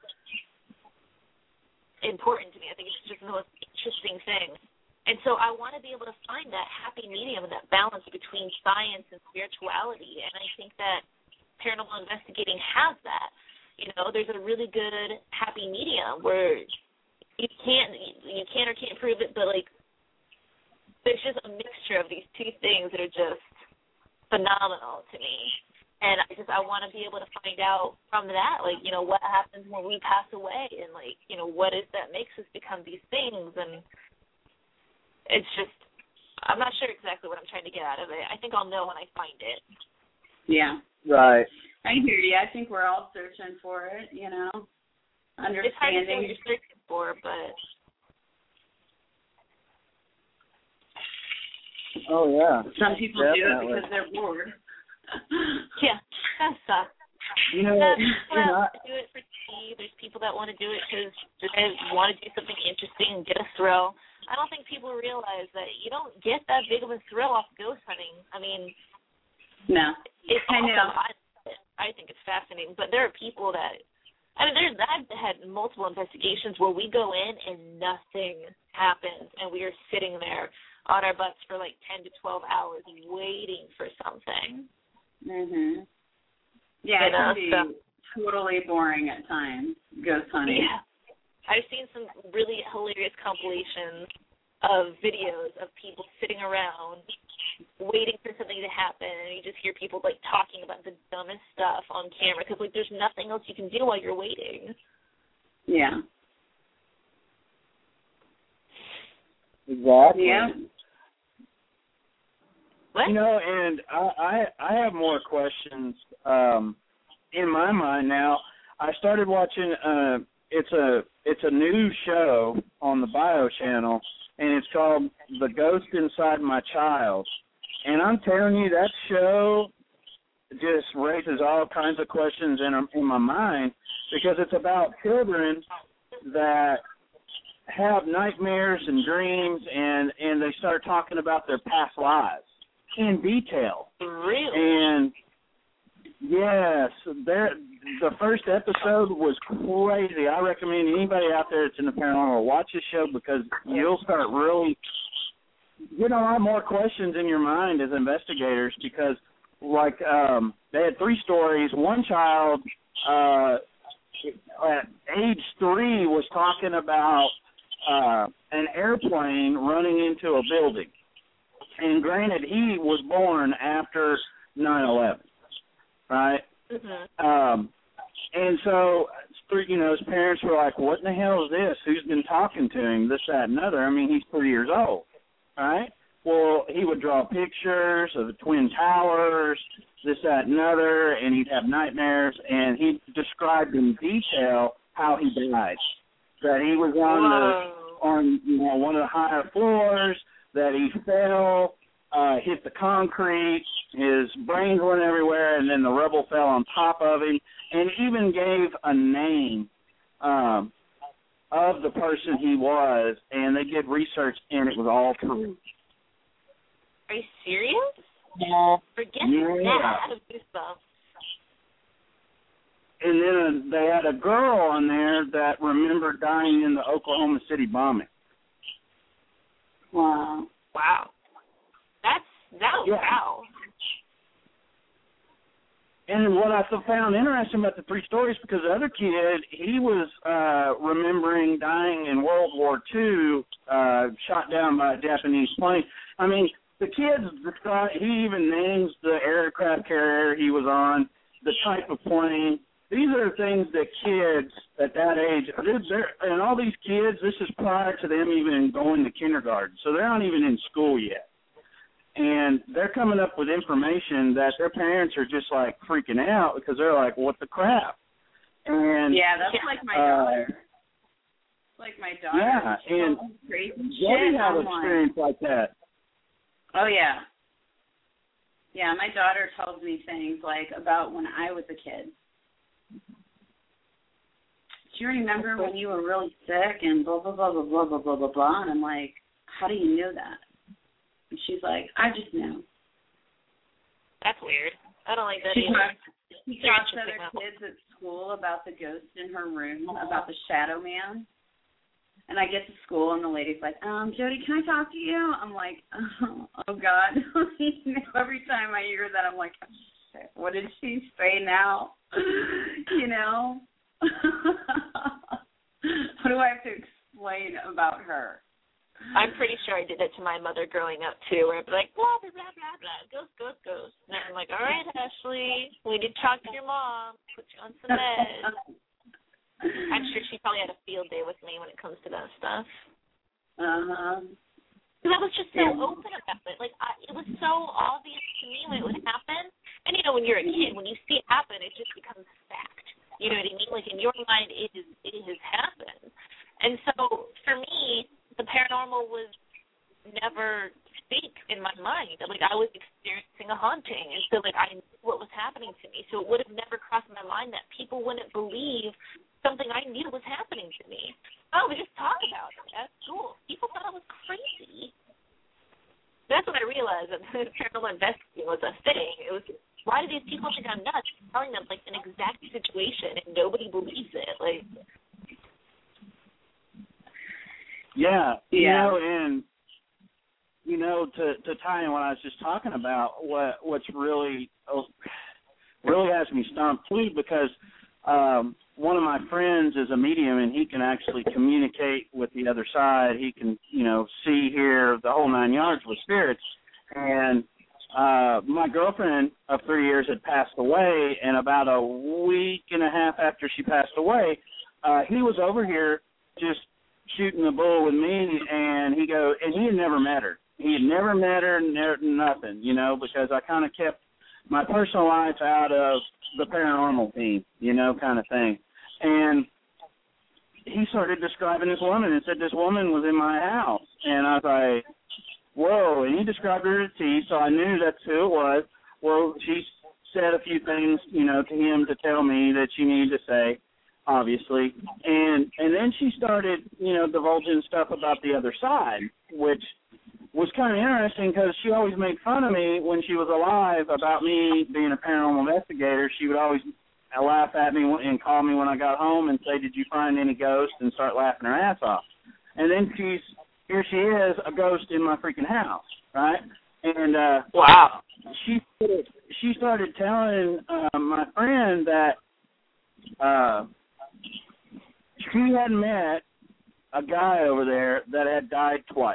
important to me. I think it's just the most interesting thing. And so I want to be able to find that happy medium and that balance between science and spirituality, and I think that paranormal investigating has that. There's a really good happy medium where you can or can't prove it, but, like, there's just a mixture of these two things that are just phenomenal to me. And I want to be able to find out from that, like, what happens when we pass away, and, like, what is that makes us become these things. And it's just, I'm not sure exactly what I'm trying to get out of it. I think I'll know when I find it. Yeah. Right. I hear you. I think we're all searching for it, understanding. It's hard to say what you're searching for, but. Oh, yeah. Some people Definitely. do it because they're bored. Yeah, that sucks. Do it for tea. There's people that want to do it because they want to do something interesting and get a thrill. I don't think people realize that you don't get that big of a thrill off ghost hunting. I mean, no. It's I know. I think it's fascinating, but there are people that, I've had multiple investigations where we go in and nothing happens, and we are sitting there on our butts for like 10 to 12 hours waiting for something. Mhm. Yeah, it can be totally boring at times, ghost hunting. Yeah. I've seen some really hilarious compilations of videos of people sitting around waiting for something to happen, and you just hear people, like, talking about the dumbest stuff on camera because, like, there's nothing else you can do while you're waiting. Yeah. Exactly. Yeah. What? You know, and I have more questions in my mind now. I started watching it's a new show on the Bio channel, and it's called The Ghost Inside My Child. And I'm telling you, that show just raises all kinds of questions in my mind because it's about children that have nightmares and dreams, and they start talking about their past lives in detail. Really? And yes, the first episode was crazy. I recommend anybody out there that's in the paranormal watch this show because you'll start really getting a lot more questions in your mind as investigators because, like, they had 3 stories. One child at age 3 was talking about an airplane running into a building. And granted, he was born after 9/11, right? Mm-hmm. And so, you know, his parents were like, what in the hell is this? Who's been talking to him? This, that, and other. I mean, he's 3 years old, right? Well, he would draw pictures of the Twin Towers, this, that, and other, and he'd have nightmares, and he described in detail how he died. That he was on you know, one of the higher floors, that he fell, hit the concrete, his brains went everywhere, and then the rubble fell on top of him, and even gave a name of the person he was, and they did research, and it was all true. Are you serious? Yeah. Forget that. I have goosebumps. And then they had a girl on there that remembered dying in the Oklahoma City bombing. Wow. Wow. Wow. And what I found interesting about the 3 stories, because the other kid, he was remembering dying in World War II, shot down by a Japanese plane. I mean, the kids, he even names the aircraft carrier he was on, the type of plane. These are things that kids at that age, and all these kids, this is prior to them even going to kindergarten, so they're not even in school yet. And they're coming up with information that their parents are just, like, freaking out because they're like, what the crap? And yeah, that's like my daughter. Like my daughter. Yeah, and crazy Jody had an experience like that. Oh, yeah. Yeah, my daughter tells me things, like, about when I was a kid. Do you remember when you were really sick and blah, blah, blah, blah, blah, blah, blah, blah, blah? And I'm like, how do you know that? And she's like, I just know. That's weird. I don't like that either. She talks to other kids at school about the ghost in her room, about the shadow man. And I get to school, and the lady's like, Jody, can I talk to you? I'm like, oh God. Every time I hear that, I'm like, oh, shit, what did she say now? You know? What do I have to explain about her? I'm pretty sure I did it to my mother growing up, too, where I'd be like, blah, blah, blah, blah, blah, ghost, ghost, ghost. And I'm like, all right, Ashley, we need to talk to your mom, put you on some meds. I'm sure she probably had a field day with me when it comes to that stuff. Uh-huh. Because I was just so open about it. Like, it was so obvious to me when it would happen. And, you know, when you're a kid, when you see it happen, it just becomes fact. You know what I mean? Like, in your mind, it has happened. And so, for me, the paranormal was never fake in my mind. Like, I was experiencing a haunting. And so, like, I knew what was happening to me. So it would have never crossed my mind that people wouldn't believe something I knew was happening to me. Oh, we just talk about it at school. People thought I was crazy. That's when I realized that paranormal investigating was a thing. It was, why do these people think I'm nuts? I'm telling them, like, an exact situation, and nobody believes it. Like, yeah. You know, and, you know, to tie in what I was just talking about, what's really has me stumped, too, because one of my friends is a medium, and he can actually communicate with the other side. He can, see, hear, the whole 9 yards with spirits. And my girlfriend of 3 years had passed away, and about a week and a half after she passed away, he was over here just shooting the bull with me, and he had never met her. He had never met her, nothing, because I kind of kept my personal life out of the paranormal team, kind of thing. And he started describing this woman and said this woman was in my house. And I was like, whoa. And he described her to T, so I knew that's who it was. Well, she said a few things, to him to tell me that she needed to say, obviously. And then she started, divulging stuff about the other side, which was kind of interesting because she always made fun of me when she was alive about me being a paranormal investigator. She would always laugh at me and call me when I got home and say, did you find any ghosts, and start laughing her ass off. And then here she is, a ghost in my freaking house, right? And wow. She started telling my friend that she had met a guy over there that had died twice.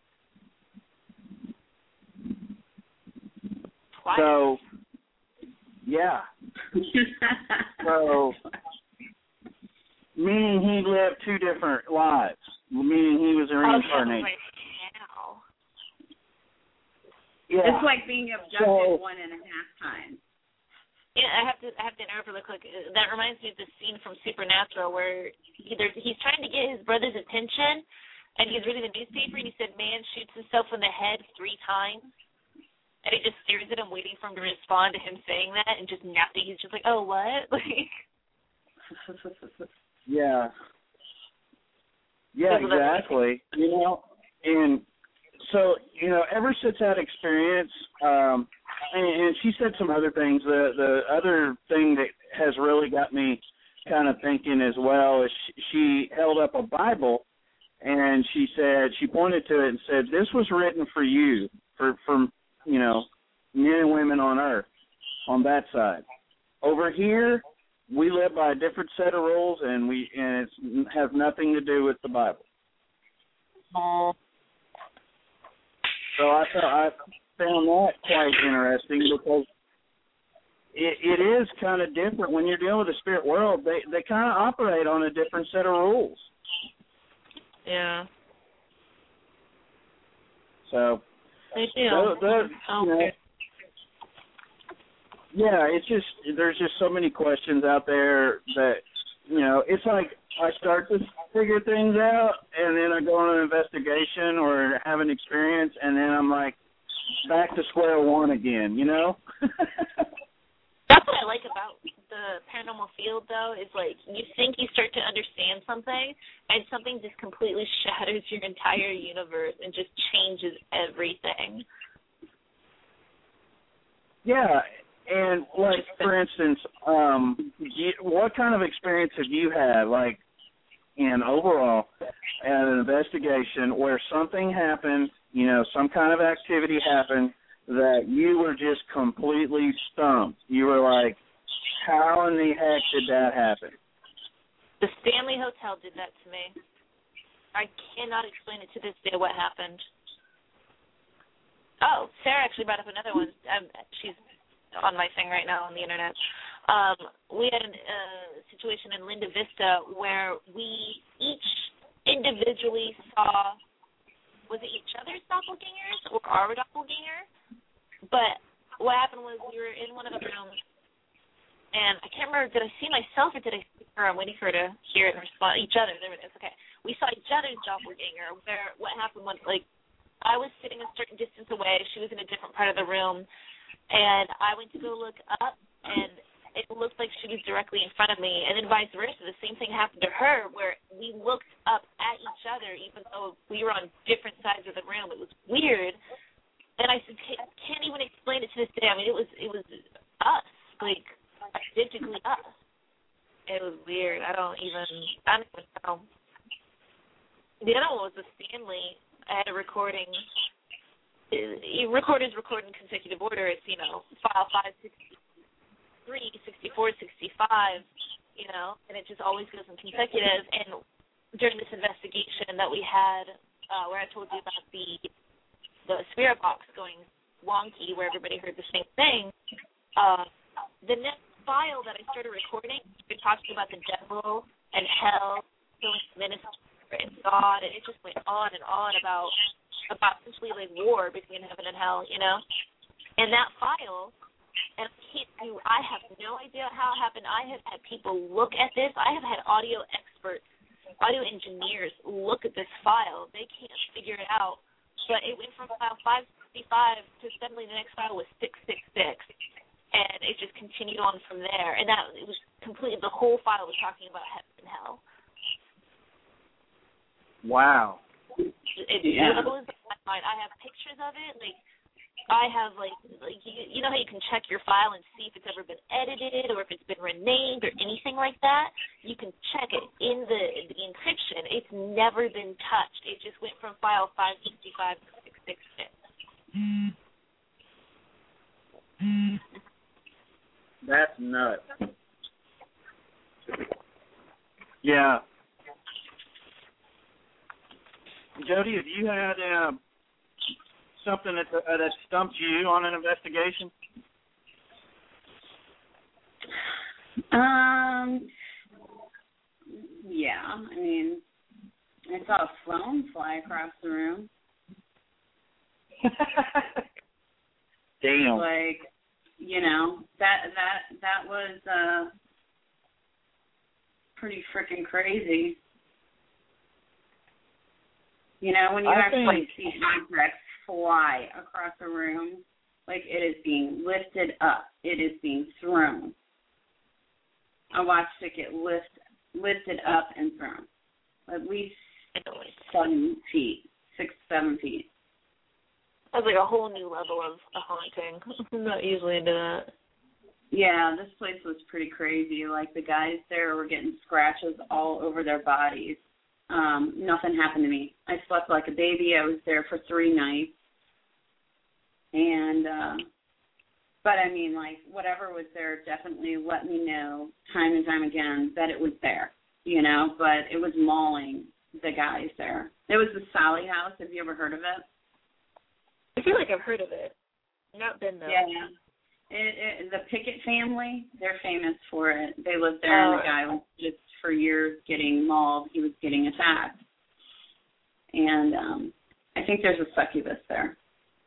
So, yeah. So, meaning he lived 2 different lives, meaning he was a reincarnated. Yeah. It's like being abducted 1.5 times. Yeah, I have to interrupt really quick. That reminds me of the scene from Supernatural where he's trying to get his brother's attention, and he's reading the newspaper, and he said, man shoots himself in the head 3 times. And he just stares at him, waiting for him to respond to him saying that, and just nothing. He's just like, oh, what? Yeah. Yeah, exactly. And so, ever since that experience, and she said some other things. The other thing that has really got me kind of thinking as well is she held up a Bible, and she pointed to it and said, this was written for you, for men and women on earth, on that side. Over here, we live by a different set of rules, and it has nothing to do with the Bible. So I found that quite interesting because it is kind of different when you're dealing with the spirit world. They kind of operate on a different set of rules. Yeah. So. They do. Yeah, it's just there's just so many questions out there that it's like I start to figure things out, and then I go on an investigation or have an experience, and then I'm like back to square one again. That's what I like about the paranormal field, though, is like you think you start to understand something, and something just completely shatters your entire universe and just changes everything. Yeah, and like for instance, what kind of experience have you had, like in overall at an investigation where something happened, some kind of activity happened that you were just completely stumped? You were like, how in the heck did that happen? The Stanley Hotel did that to me. I cannot explain it to this day what happened. Oh, Sarah actually brought up another one. She's on my thing right now on the internet. We had a situation in Linda Vista where we each individually saw, was it each other's doppelgangers or our doppelganger? But what happened was we were in one of the rooms, and I can't remember, did I see myself or did I see her? I'm waiting for her to hear it and respond. Each other, there it is, okay. We saw each other's doppelganger, where what happened was, I was sitting a certain distance away, she was in a different part of the room, and I went to go look up, and it looked like she was directly in front of me, and then vice versa. The same thing happened to her, where we looked up at each other, even though we were on different sides of the room. It was weird. And I can't even explain it to this day. I mean, it was us, identically us. It was weird. I don't even know. The other one was the Stanley. I had a recording. Recorders record in consecutive order. It's, file 563, 64, 65. you know, and it just always goes in consecutive. And during this investigation that we had, where I told you about the spirit box going wonky, where everybody heard the same thing, the next file that I started recording, we were talking about the devil and hell, feeling minister and God, and it just went on and on about essentially like war between heaven and hell, you know. And that file, and I have no idea how it happened. I have had people look at this. I have had audio experts, audio engineers look at this file. They can't figure it out. But it went from file 565 to suddenly the next file was 666. And it just continued on from there. And it was completely, the whole file was talking about heaven and hell. Wow. It blows my mind. I have pictures of it. Like, I have, like you know how you can check your file and see if it's ever been edited or if it's been renamed or anything like that? You can check it in the encryption. It's never been touched. It just went from file 565 to 666. That's nuts. Yeah. Jody, have you had something that stumped you on an investigation? Yeah. I mean, I saw a phone fly across the room. Damn. Like, you know, that was pretty freaking crazy. You know, when you actually see objects fly across a room, like it is being lifted up, it is being thrown. I watched it get lifted up and thrown, at least 7 feet, 6, 7 feet. That's like a whole new level of a haunting. I'm not usually into that. Yeah, this place was pretty crazy. Like, the guys there were getting scratches all over their bodies. Nothing happened to me. I slept like a baby. I was there for 3 nights. And, but I mean, like, whatever was there definitely let me know time and time again that it was there, you know, but it was mauling the guys there. It was the Sally House. Have you ever heard of it? I feel like I've heard of it. Not been though. Yeah. The Pickett family, they're famous for it. They lived there, and the guy was just for years getting mauled. He was getting attacked. And I think there's a succubus there.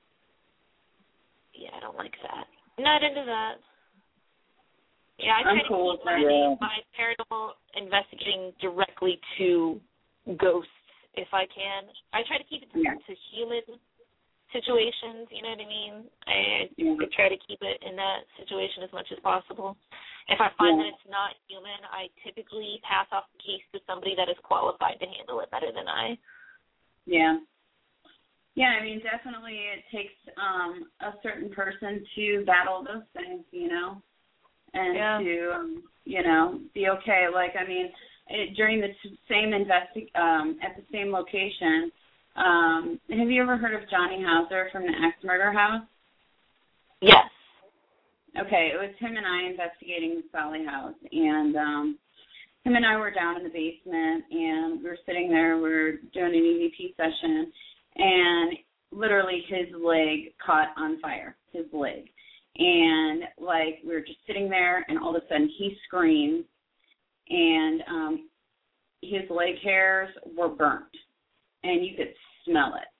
Yeah, I don't like that. Not into that. Yeah, I try to keep my paranormal investigating directly to ghosts if I can. I try to keep it to human situations, you know what I mean? I try to keep it in that situation as much as possible. If I find that it's not human, I typically pass off the case to somebody that is qualified to handle it better than I. Yeah. Yeah, I mean, definitely it takes a certain person to battle those things, you know, and to, you know, be okay. Like, I mean, during the same at the same location, have you ever heard of Johnny Hauser from the Axe Murder House? Yes. Okay, it was him and I investigating the Sally House, and him and I were down in the basement, and we were sitting there, we were doing an EVP session, and literally his leg caught on fire, his leg. And, like, we were just sitting there, and all of a sudden he screamed, and his leg hairs were burnt, and you could smell it.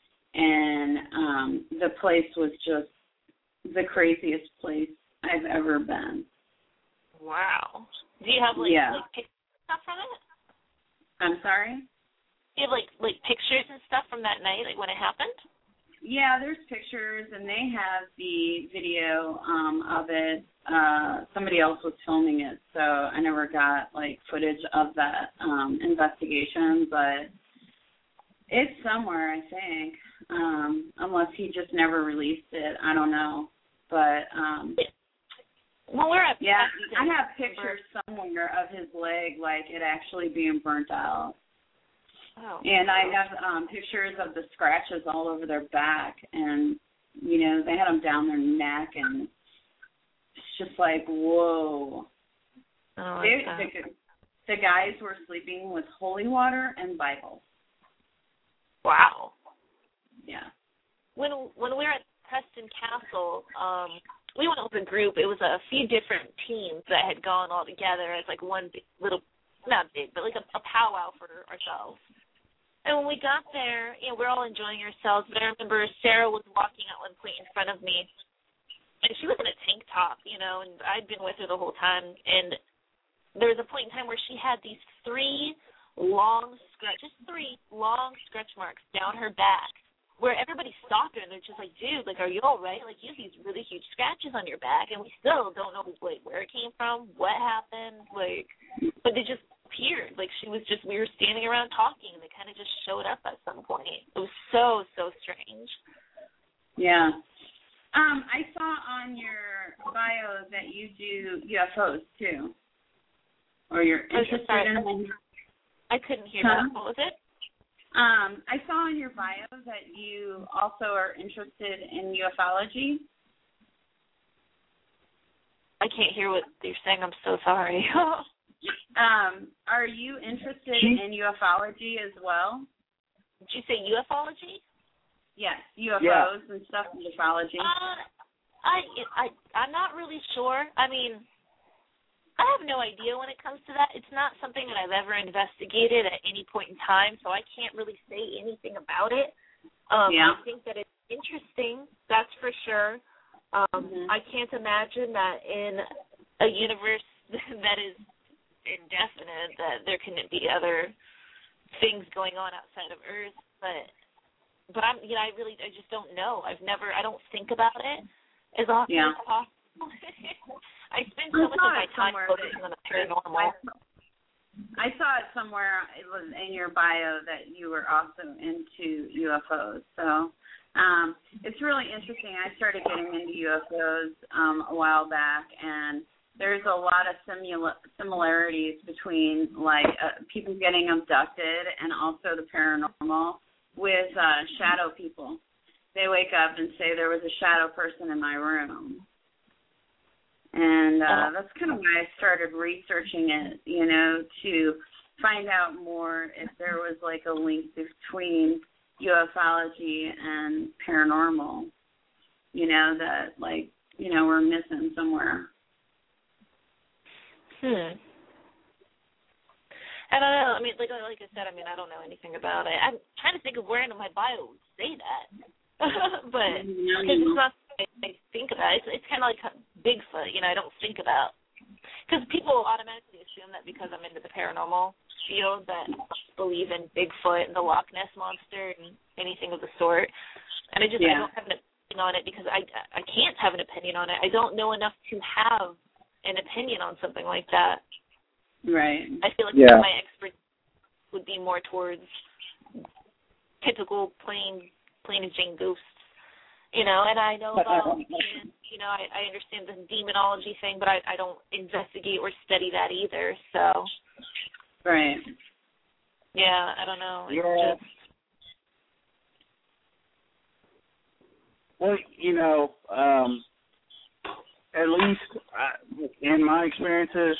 And the place was just the craziest place I've ever been. Wow. Do you have, like pictures and stuff from it? I'm sorry? Do you have, like pictures and stuff from that night, like when it happened? Yeah, there's pictures, and they have the video of it. Somebody else was filming it, so I never got, like, footage of that investigation, but it's somewhere, I think, unless he just never released it. I don't know. But, well, we're at I have pictures somewhere of his leg, like, it actually being burnt out. Oh. And I have pictures of the scratches all over their back, and, you know, they had them down their neck, and it's just like, whoa. The guys were sleeping with holy water and Bibles. Wow. Yeah. When we were at Preston Castle, we went with a group. It was a few different teams that had gone all together as like one big, little, not big, but like a powwow for ourselves. And when we got there, we're all enjoying ourselves. But I remember Sarah was walking at one point in front of me, and she was in a tank top, and I'd been with her the whole time. And there was a point in time where she had these three long stretch marks down her back, where everybody stopped her and they're just like, dude, like, are you all right? Like, you have these really huge scratches on your back, and we still don't know, like, where it came from, what happened, like, but they just appeared. Like, we were standing around talking, and they kind of just showed up at some point. It was so, so strange. Yeah. I saw on your bio that you do UFOs, too. Or you're interested in them. I couldn't hear that. What was it? I saw in your bio that you also are interested in ufology. I can't hear what you're saying. I'm so sorry. Are you interested in ufology as well? Did you say ufology? Yes, UFOs and stuff in ufology. I'm not really sure. I mean, I have no idea when it comes to that. It's not something that I've ever investigated at any point in time, so I can't really say anything about it. I think that it's interesting, that's for sure. I can't imagine that in a universe that is indefinite that there couldn't be other things going on outside of Earth, but I just don't know. I don't think about it as often as possible. I spend so much of my time focusing on the paranormal. I saw it somewhere in your bio that you were also into UFOs. So it's really interesting. I started getting into UFOs a while back, and there's a lot of similarities between people getting abducted and also the paranormal with shadow people. They wake up and say there was a shadow person in my room. And that's kind of why I started researching it, to find out more if there was like a link between ufology and paranormal, that we're missing somewhere. I don't know. I mean, like I said, I don't know anything about it. I'm trying to think of where in my bio would say that. But because it's not something I think about. It's kind of like Bigfoot, I don't think about. Because people automatically assume that because I'm into the paranormal field that I believe in Bigfoot and the Loch Ness Monster and anything of the sort. And I don't have an opinion on it because I can't have an opinion on it. I don't know enough to have an opinion on something like that. Right. I feel like my expertise would be more towards typical plain Jane ghosts, and I know about, I understand the demonology thing, but I don't investigate or study that either, so. Right. Yeah, I don't know. It's just. Well, at least in my experiences,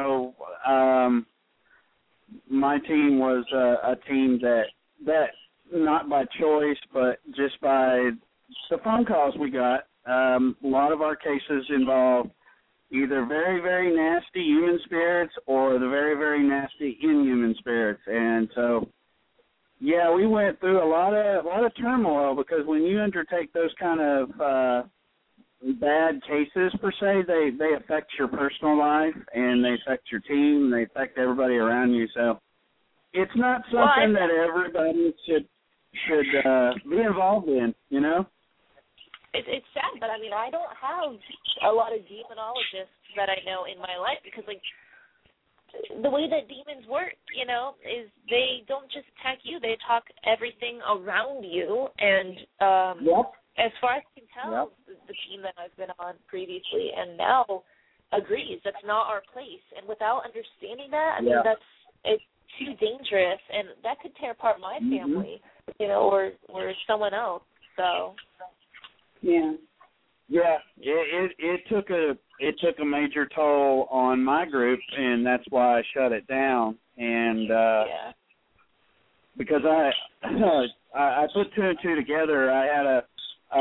my team was a team that not by choice, but just by the phone calls we got. A lot of our cases involve either very, very nasty human spirits or the very, very nasty inhuman spirits. And so, yeah, we went through a lot of turmoil because when you undertake those kind of bad cases, per se, they affect your personal life and they affect your team, they affect everybody around you. So it's not something that everybody should be involved in, It's sad, but I don't have a lot of demonologists that I know in my life because, the way that demons work, is they don't just attack you; they attack everything around you. And as far as I can tell, the team that I've been on previously and now agrees that's not our place. And without understanding that, it's too dangerous, and that could tear apart my family, or someone else. So. Yeah. Yeah, it took a major toll on my group, and that's why I shut it down. And because I put two and two together. I had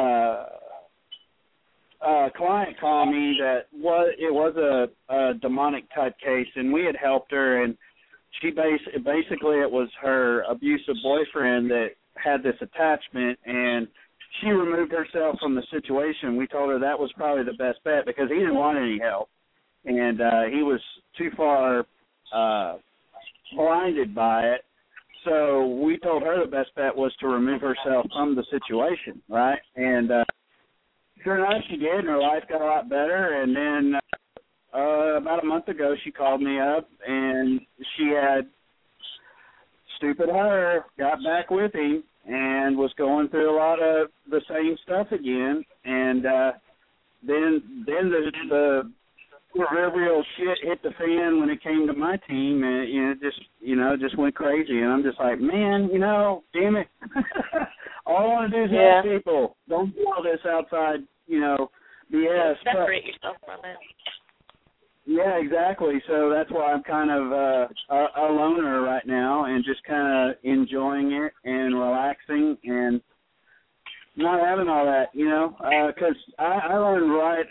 a client call me that was a demonic type case, and we had helped her, and she basically it was her abusive boyfriend that had this attachment, and she removed herself from the situation. We told her that was probably the best bet because he didn't want any help, and he was too far blinded by it. So we told her the best bet was to remove herself from the situation, right? And sure enough, she did, and her life got a lot better. And then about a month ago, she called me up, and she had, stupid her, got back with him, and was going through a lot of the same stuff again, and then the proverbial shit hit the fan when it came to my team, and it just went crazy, and I'm just like, man, damn it, all I want to do is help people. Don't do all this outside, BS. Separate yourself from it. Yeah, exactly. So that's why I'm kind of a loner right now and just kind of enjoying it and relaxing and not having all that, because I learned right,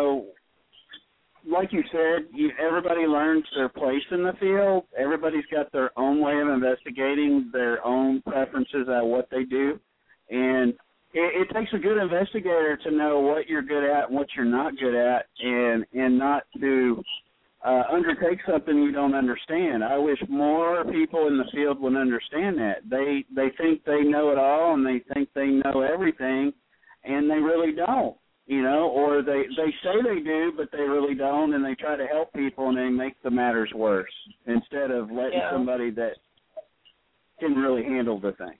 like you said, everybody learns their place in the field. Everybody's got their own way of investigating, their own preferences at what they do. And it takes a good investigator to know what you're good at and what you're not good at, and not to undertake something you don't understand. I wish more people in the field would understand that. They think they know it all, and they think they know everything, and they really don't, or they say they do, but they really don't, and they try to help people, and they make the matters worse instead of letting somebody that can really handle the thing.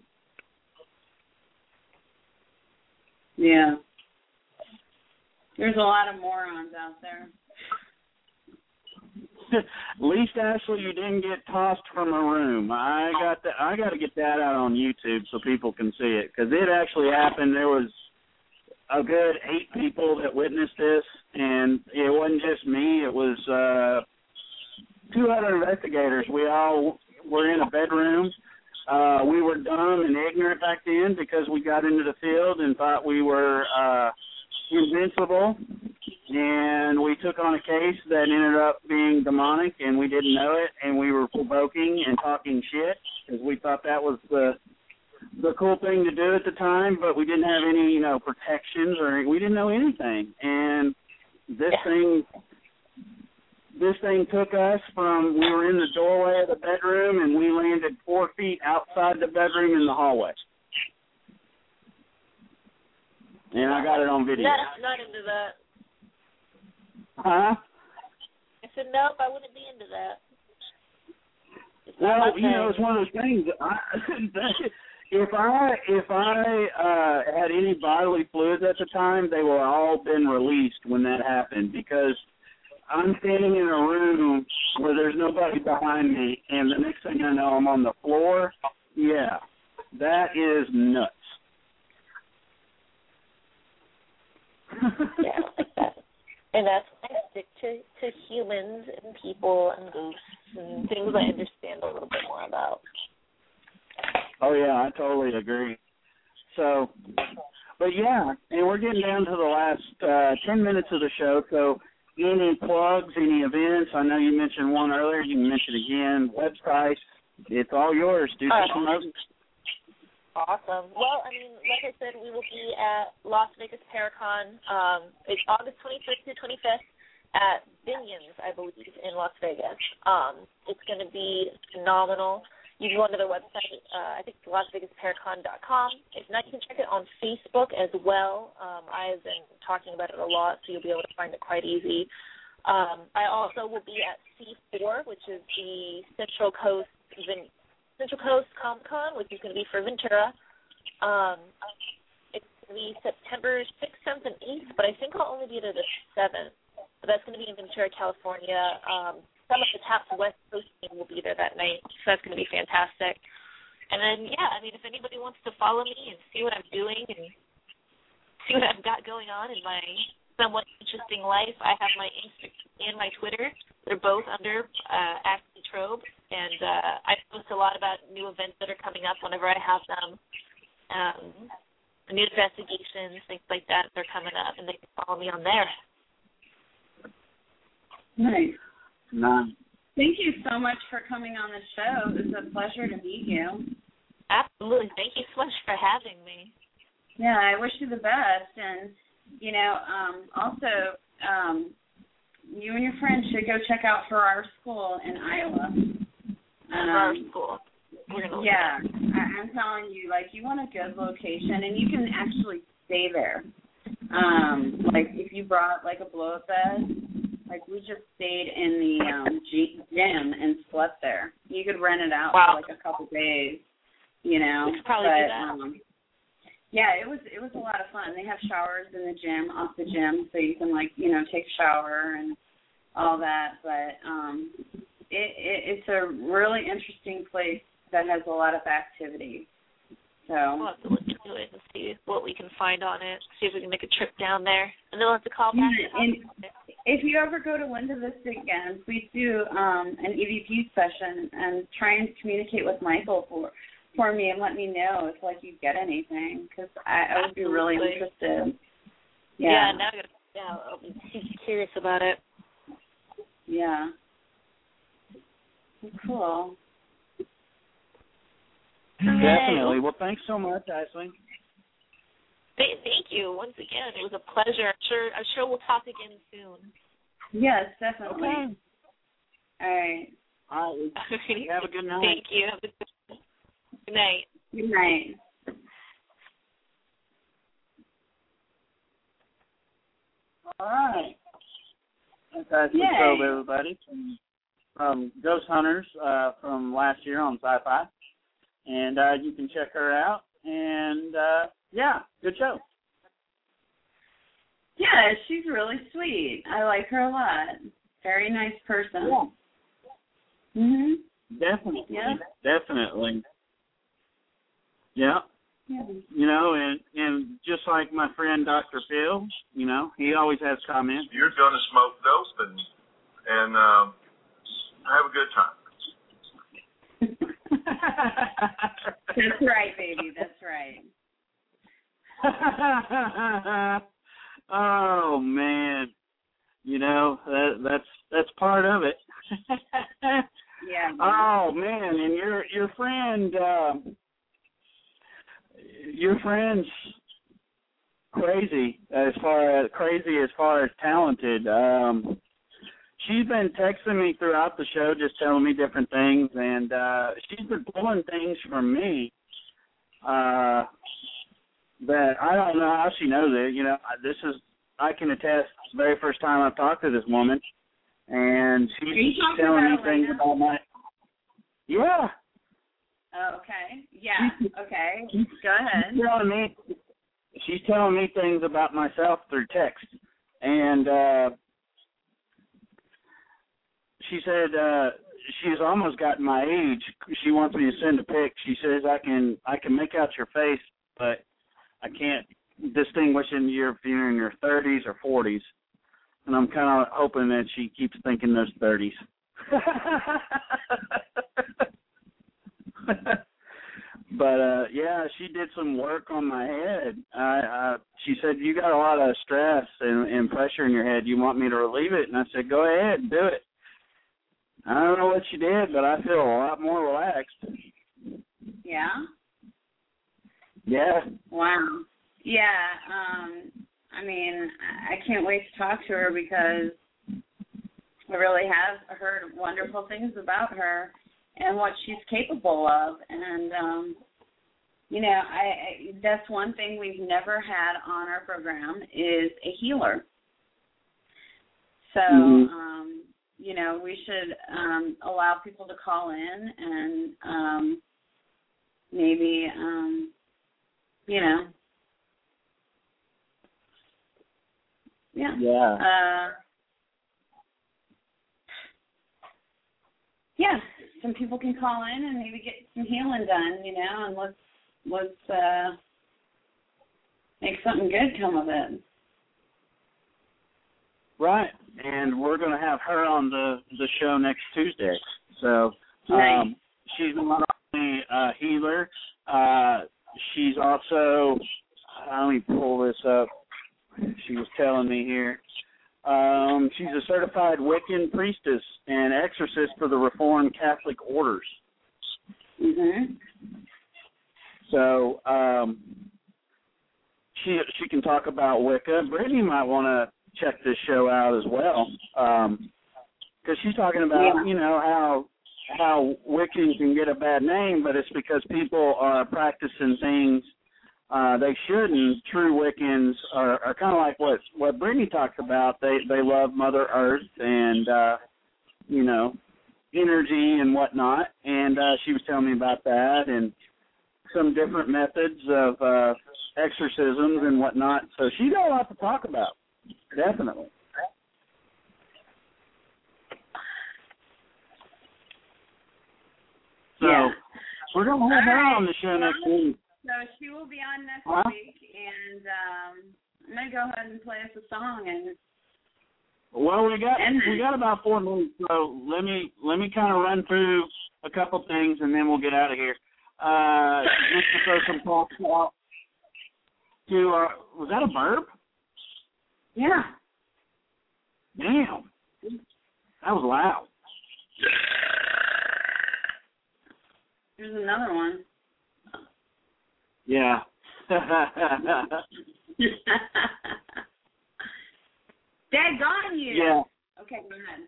Yeah. There's a lot of morons out there. At least, Ashley, you didn't get tossed from a room. I got to get that out on YouTube so people can see it, because it actually happened. There was a good 8 people that witnessed this, and it wasn't just me. It was 2 other investigators. We all were in a bedroom. We were dumb and ignorant back then because we got into the field and thought we were invincible, and we took on a case that ended up being demonic, and we didn't know it, and we were provoking and talking shit because we thought that was the cool thing to do at the time, but we didn't have any, protections, or we didn't know anything, and this thing took us from, we were in the doorway of the bedroom, and we landed 4 feet outside the bedroom in the hallway. And I got it on video. Not into that. Huh? I said, nope, I wouldn't be into that. Well, it's one of those things. If I had any bodily fluids at the time, they were all been released when that happened, because I'm standing in a room where there's nobody behind me, and the next thing I know, I'm on the floor. Yeah, that is nuts. Yeah, like that. And that's why I stick to humans and people and ghosts and things I understand a little bit more about. Oh, yeah, I totally agree. So, but yeah, and we're getting down to the last 10 minutes of the show, so any plugs, any events? I know you mentioned one earlier. You can mention again. Website. It's all yours. Do some promoting. Awesome. Well, like I said, we will be at Las Vegas Paracon. It's August 21st to 25th at Binions, I believe, in Las Vegas. It's going to be phenomenal. You can go onto their website. I think it's LasVegasParacon.com. If not, you can check it on Facebook as well. I have been talking about it a lot, so you'll be able to find it quite easy. I also will be at C4, which is the Central Coast Comic-Con, which is going to be for Ventura. It's going to be September 6th, 7th, and 8th, but I think I'll only be there the 7th. But that's going to be in Ventura, California. Some of the TAPS West Coast team will be there that night, so that's going to be fantastic. And then, if anybody wants to follow me and see what I'm doing and see what I've got going on in my somewhat interesting life, I have my Instagram and my Twitter. They're both under Ashley Trobe, and I post a lot about new events that are coming up whenever I have them. New investigations, things like that, they're coming up, and they can follow me on there. Nice. Nice. Thank you so much for coming on the show. It was a pleasure to meet you. Absolutely. Thank you so much for having me. Yeah, I wish you the best. And, also, you and your friends should go check out For Our School in Iowa. For Our School. Yeah, I'm telling you, you want a good location, and you can actually stay there. If you brought, a blow-up bed, we just stayed in the gym and slept there. You could rent it out for, a couple days, We could probably do that. Yeah, it was a lot of fun. They have showers in the gym, off the gym, so you can, take a shower and all that. But it's a really interesting place that has a lot of activity. So we'll have to look into it and see what we can find on it, see if we can make a trip down there. And then we'll have to call back. And if you ever go to Linda Vista again, please do an EVP session and try and communicate with Michael for me and let me know if you get anything, because I would be really interested. Yeah, now I'll be curious about it. Yeah. Cool. Definitely. Well, thanks so much, Ashley. Thank you once again. It was a pleasure. I'm sure we'll talk again soon. Yes, definitely. Okay. All right. All right. Have a good night. Thank you. Have a good night. Good night. All right. That's Ashley Trobe, everybody, from Ghost Hunters from last year on Sci-Fi. And you can check her out. And, good show. Yeah, she's really sweet. I like her a lot. Very nice person. Yeah. Mhm. Definitely. Yeah. Definitely. Yeah. Yeah. And just like my friend Dr. Phil, he always has comments. You're going to smoke dope and have a good time. That's right, baby. That's right. Oh man, that's part of it. Yeah. Oh man, and your friend's crazy as far as talented. She's been texting me throughout the show, just telling me different things, and she's been pulling things from me that I don't know how she knows it. I can attest, the very first time I've talked to this woman, and she's telling me things about my. Yeah. Oh, okay. Yeah. Okay. Go ahead. She's telling me things about myself through text, and she said she's almost gotten my age. She wants me to send a pic. She says I can make out your face, but I can't distinguish if you're in your 30s or 40s. And I'm kind of hoping that she keeps thinking those 30s. But, she did some work on my head. She said, you got a lot of stress and pressure in your head. You want me to relieve it? And I said, go ahead, do it. I don't know what she did, but I feel a lot more relaxed. Yeah? Yeah. Wow. Yeah. I can't wait to talk to her because I really have heard wonderful things about her and what she's capable of. And, that's one thing we've never had on our program is a healer. So, we should allow people to call in and maybe, some people can call in and maybe get some healing done, and let's make something good come of it. Right, and we're going to have her on the show next Tuesday. So Nice. she's not only a healer, she's also, let me pull this up. She was telling me here. She's a certified Wiccan priestess and exorcist for the Reformed Catholic Orders. Mhm. So she can talk about Wicca. Brittany might want to check this show out as well, because she's talking about how Wiccans can get a bad name, but it's because people are practicing things they shouldn't. True Wiccans are kind of like what Brittany talks about. They love Mother Earth and energy and whatnot, and she was telling me about that and some different methods of exorcisms and whatnot. So she's got a lot to talk about, definitely. So we're going to have her on the show next week. So she will be on next week, and I'm going to go ahead and play us a song. And well, we got about 4 minutes, so let me kind of run through a couple things, and then we'll get out of here. Just to throw some talks out to was that a burp? Yeah. Damn, that was loud. Here's another one. Yeah. Daggone you. Yeah. Okay, go ahead.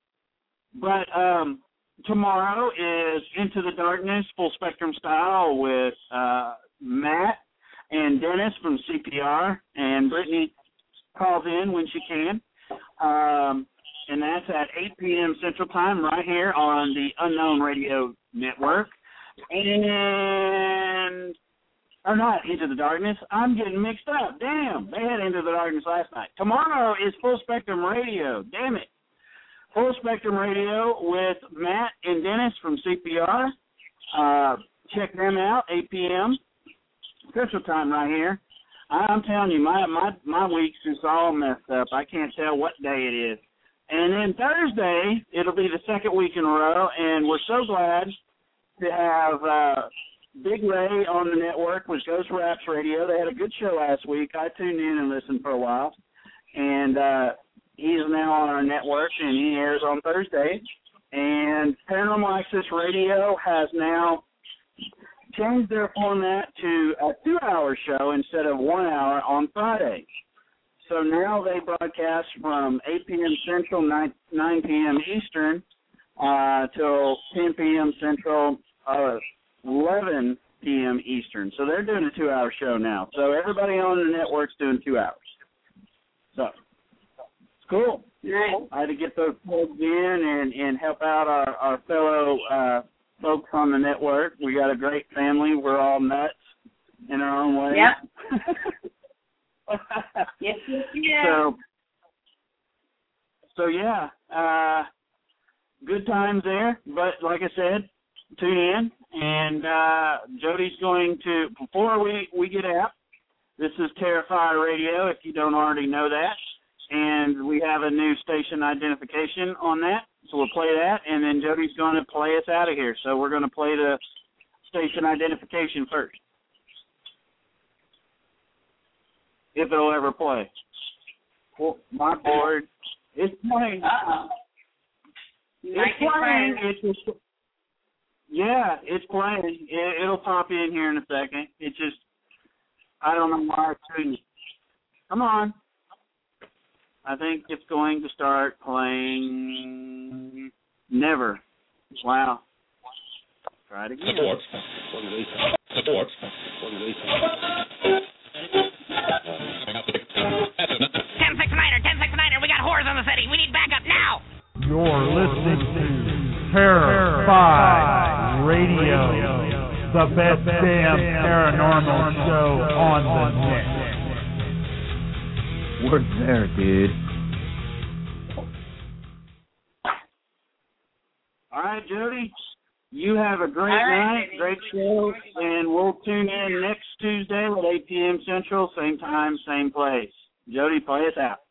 But tomorrow is Into the Darkness, Full Spectrum Style with Matt and Dennis from CPR, and Brittany calls in when she can. And that's at 8 p.m. Central Time right here on the Unknown Radio Network. And, or not Into the Darkness. I'm getting mixed up. Damn, they had Into the Darkness last night. Tomorrow is Full Spectrum Radio. Damn it. Full Spectrum Radio with Matt and Dennis from CPR. Check them out, 8 p.m. Central Time right here. I'm telling you, my week's just all messed up. I can't tell what day it is. And then Thursday, it'll be the second week in a row, and we're so glad to have Big Ray on the network with Ghost Raps Radio. They had a good show last week. I tuned in and listened for a while. And he's now on our network, and he airs on Thursday. And Paranormal Access Radio has now changed their format to a 2-hour show instead of 1 hour on Friday. So now they broadcast from 8 p.m. Central, 9 p.m. Eastern, till 10 p.m. Central, 11 p.m. Eastern. So they're doing a 2-hour show now. So everybody on the network's doing 2 hours. So it's cool. Nice. I had to get those plugged in and help out our fellow folks on the network. We got a great family. We're all nuts in our own way. Yep. Yes, yeah. So yeah, good times there. But like I said, tune in, and Jody's going to, before we get out, this is Terrify Radio, if you don't already know that, and we have a new station identification on that, so we'll play that, and then Jody's going to play us out of here. So we're going to play the station identification first, if it'll ever play. Well, my board is playing. Uh-oh. It's playing. It's playing. It'll pop in here in a second. It's just, I don't know why it's doing it. Come on. I think it's going to start playing. Never. Wow. Try it again. Support. 1069er, we got whores on the city. We need backup now. You're listening to Terrify Radio, the best damn paranormal show on the net. What's there, dude? All right, Jody. You have a great night, great show, and we'll tune in next Tuesday at 8 p.m. Central, same time, same place. Jody, play us out.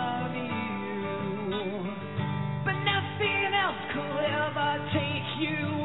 Take you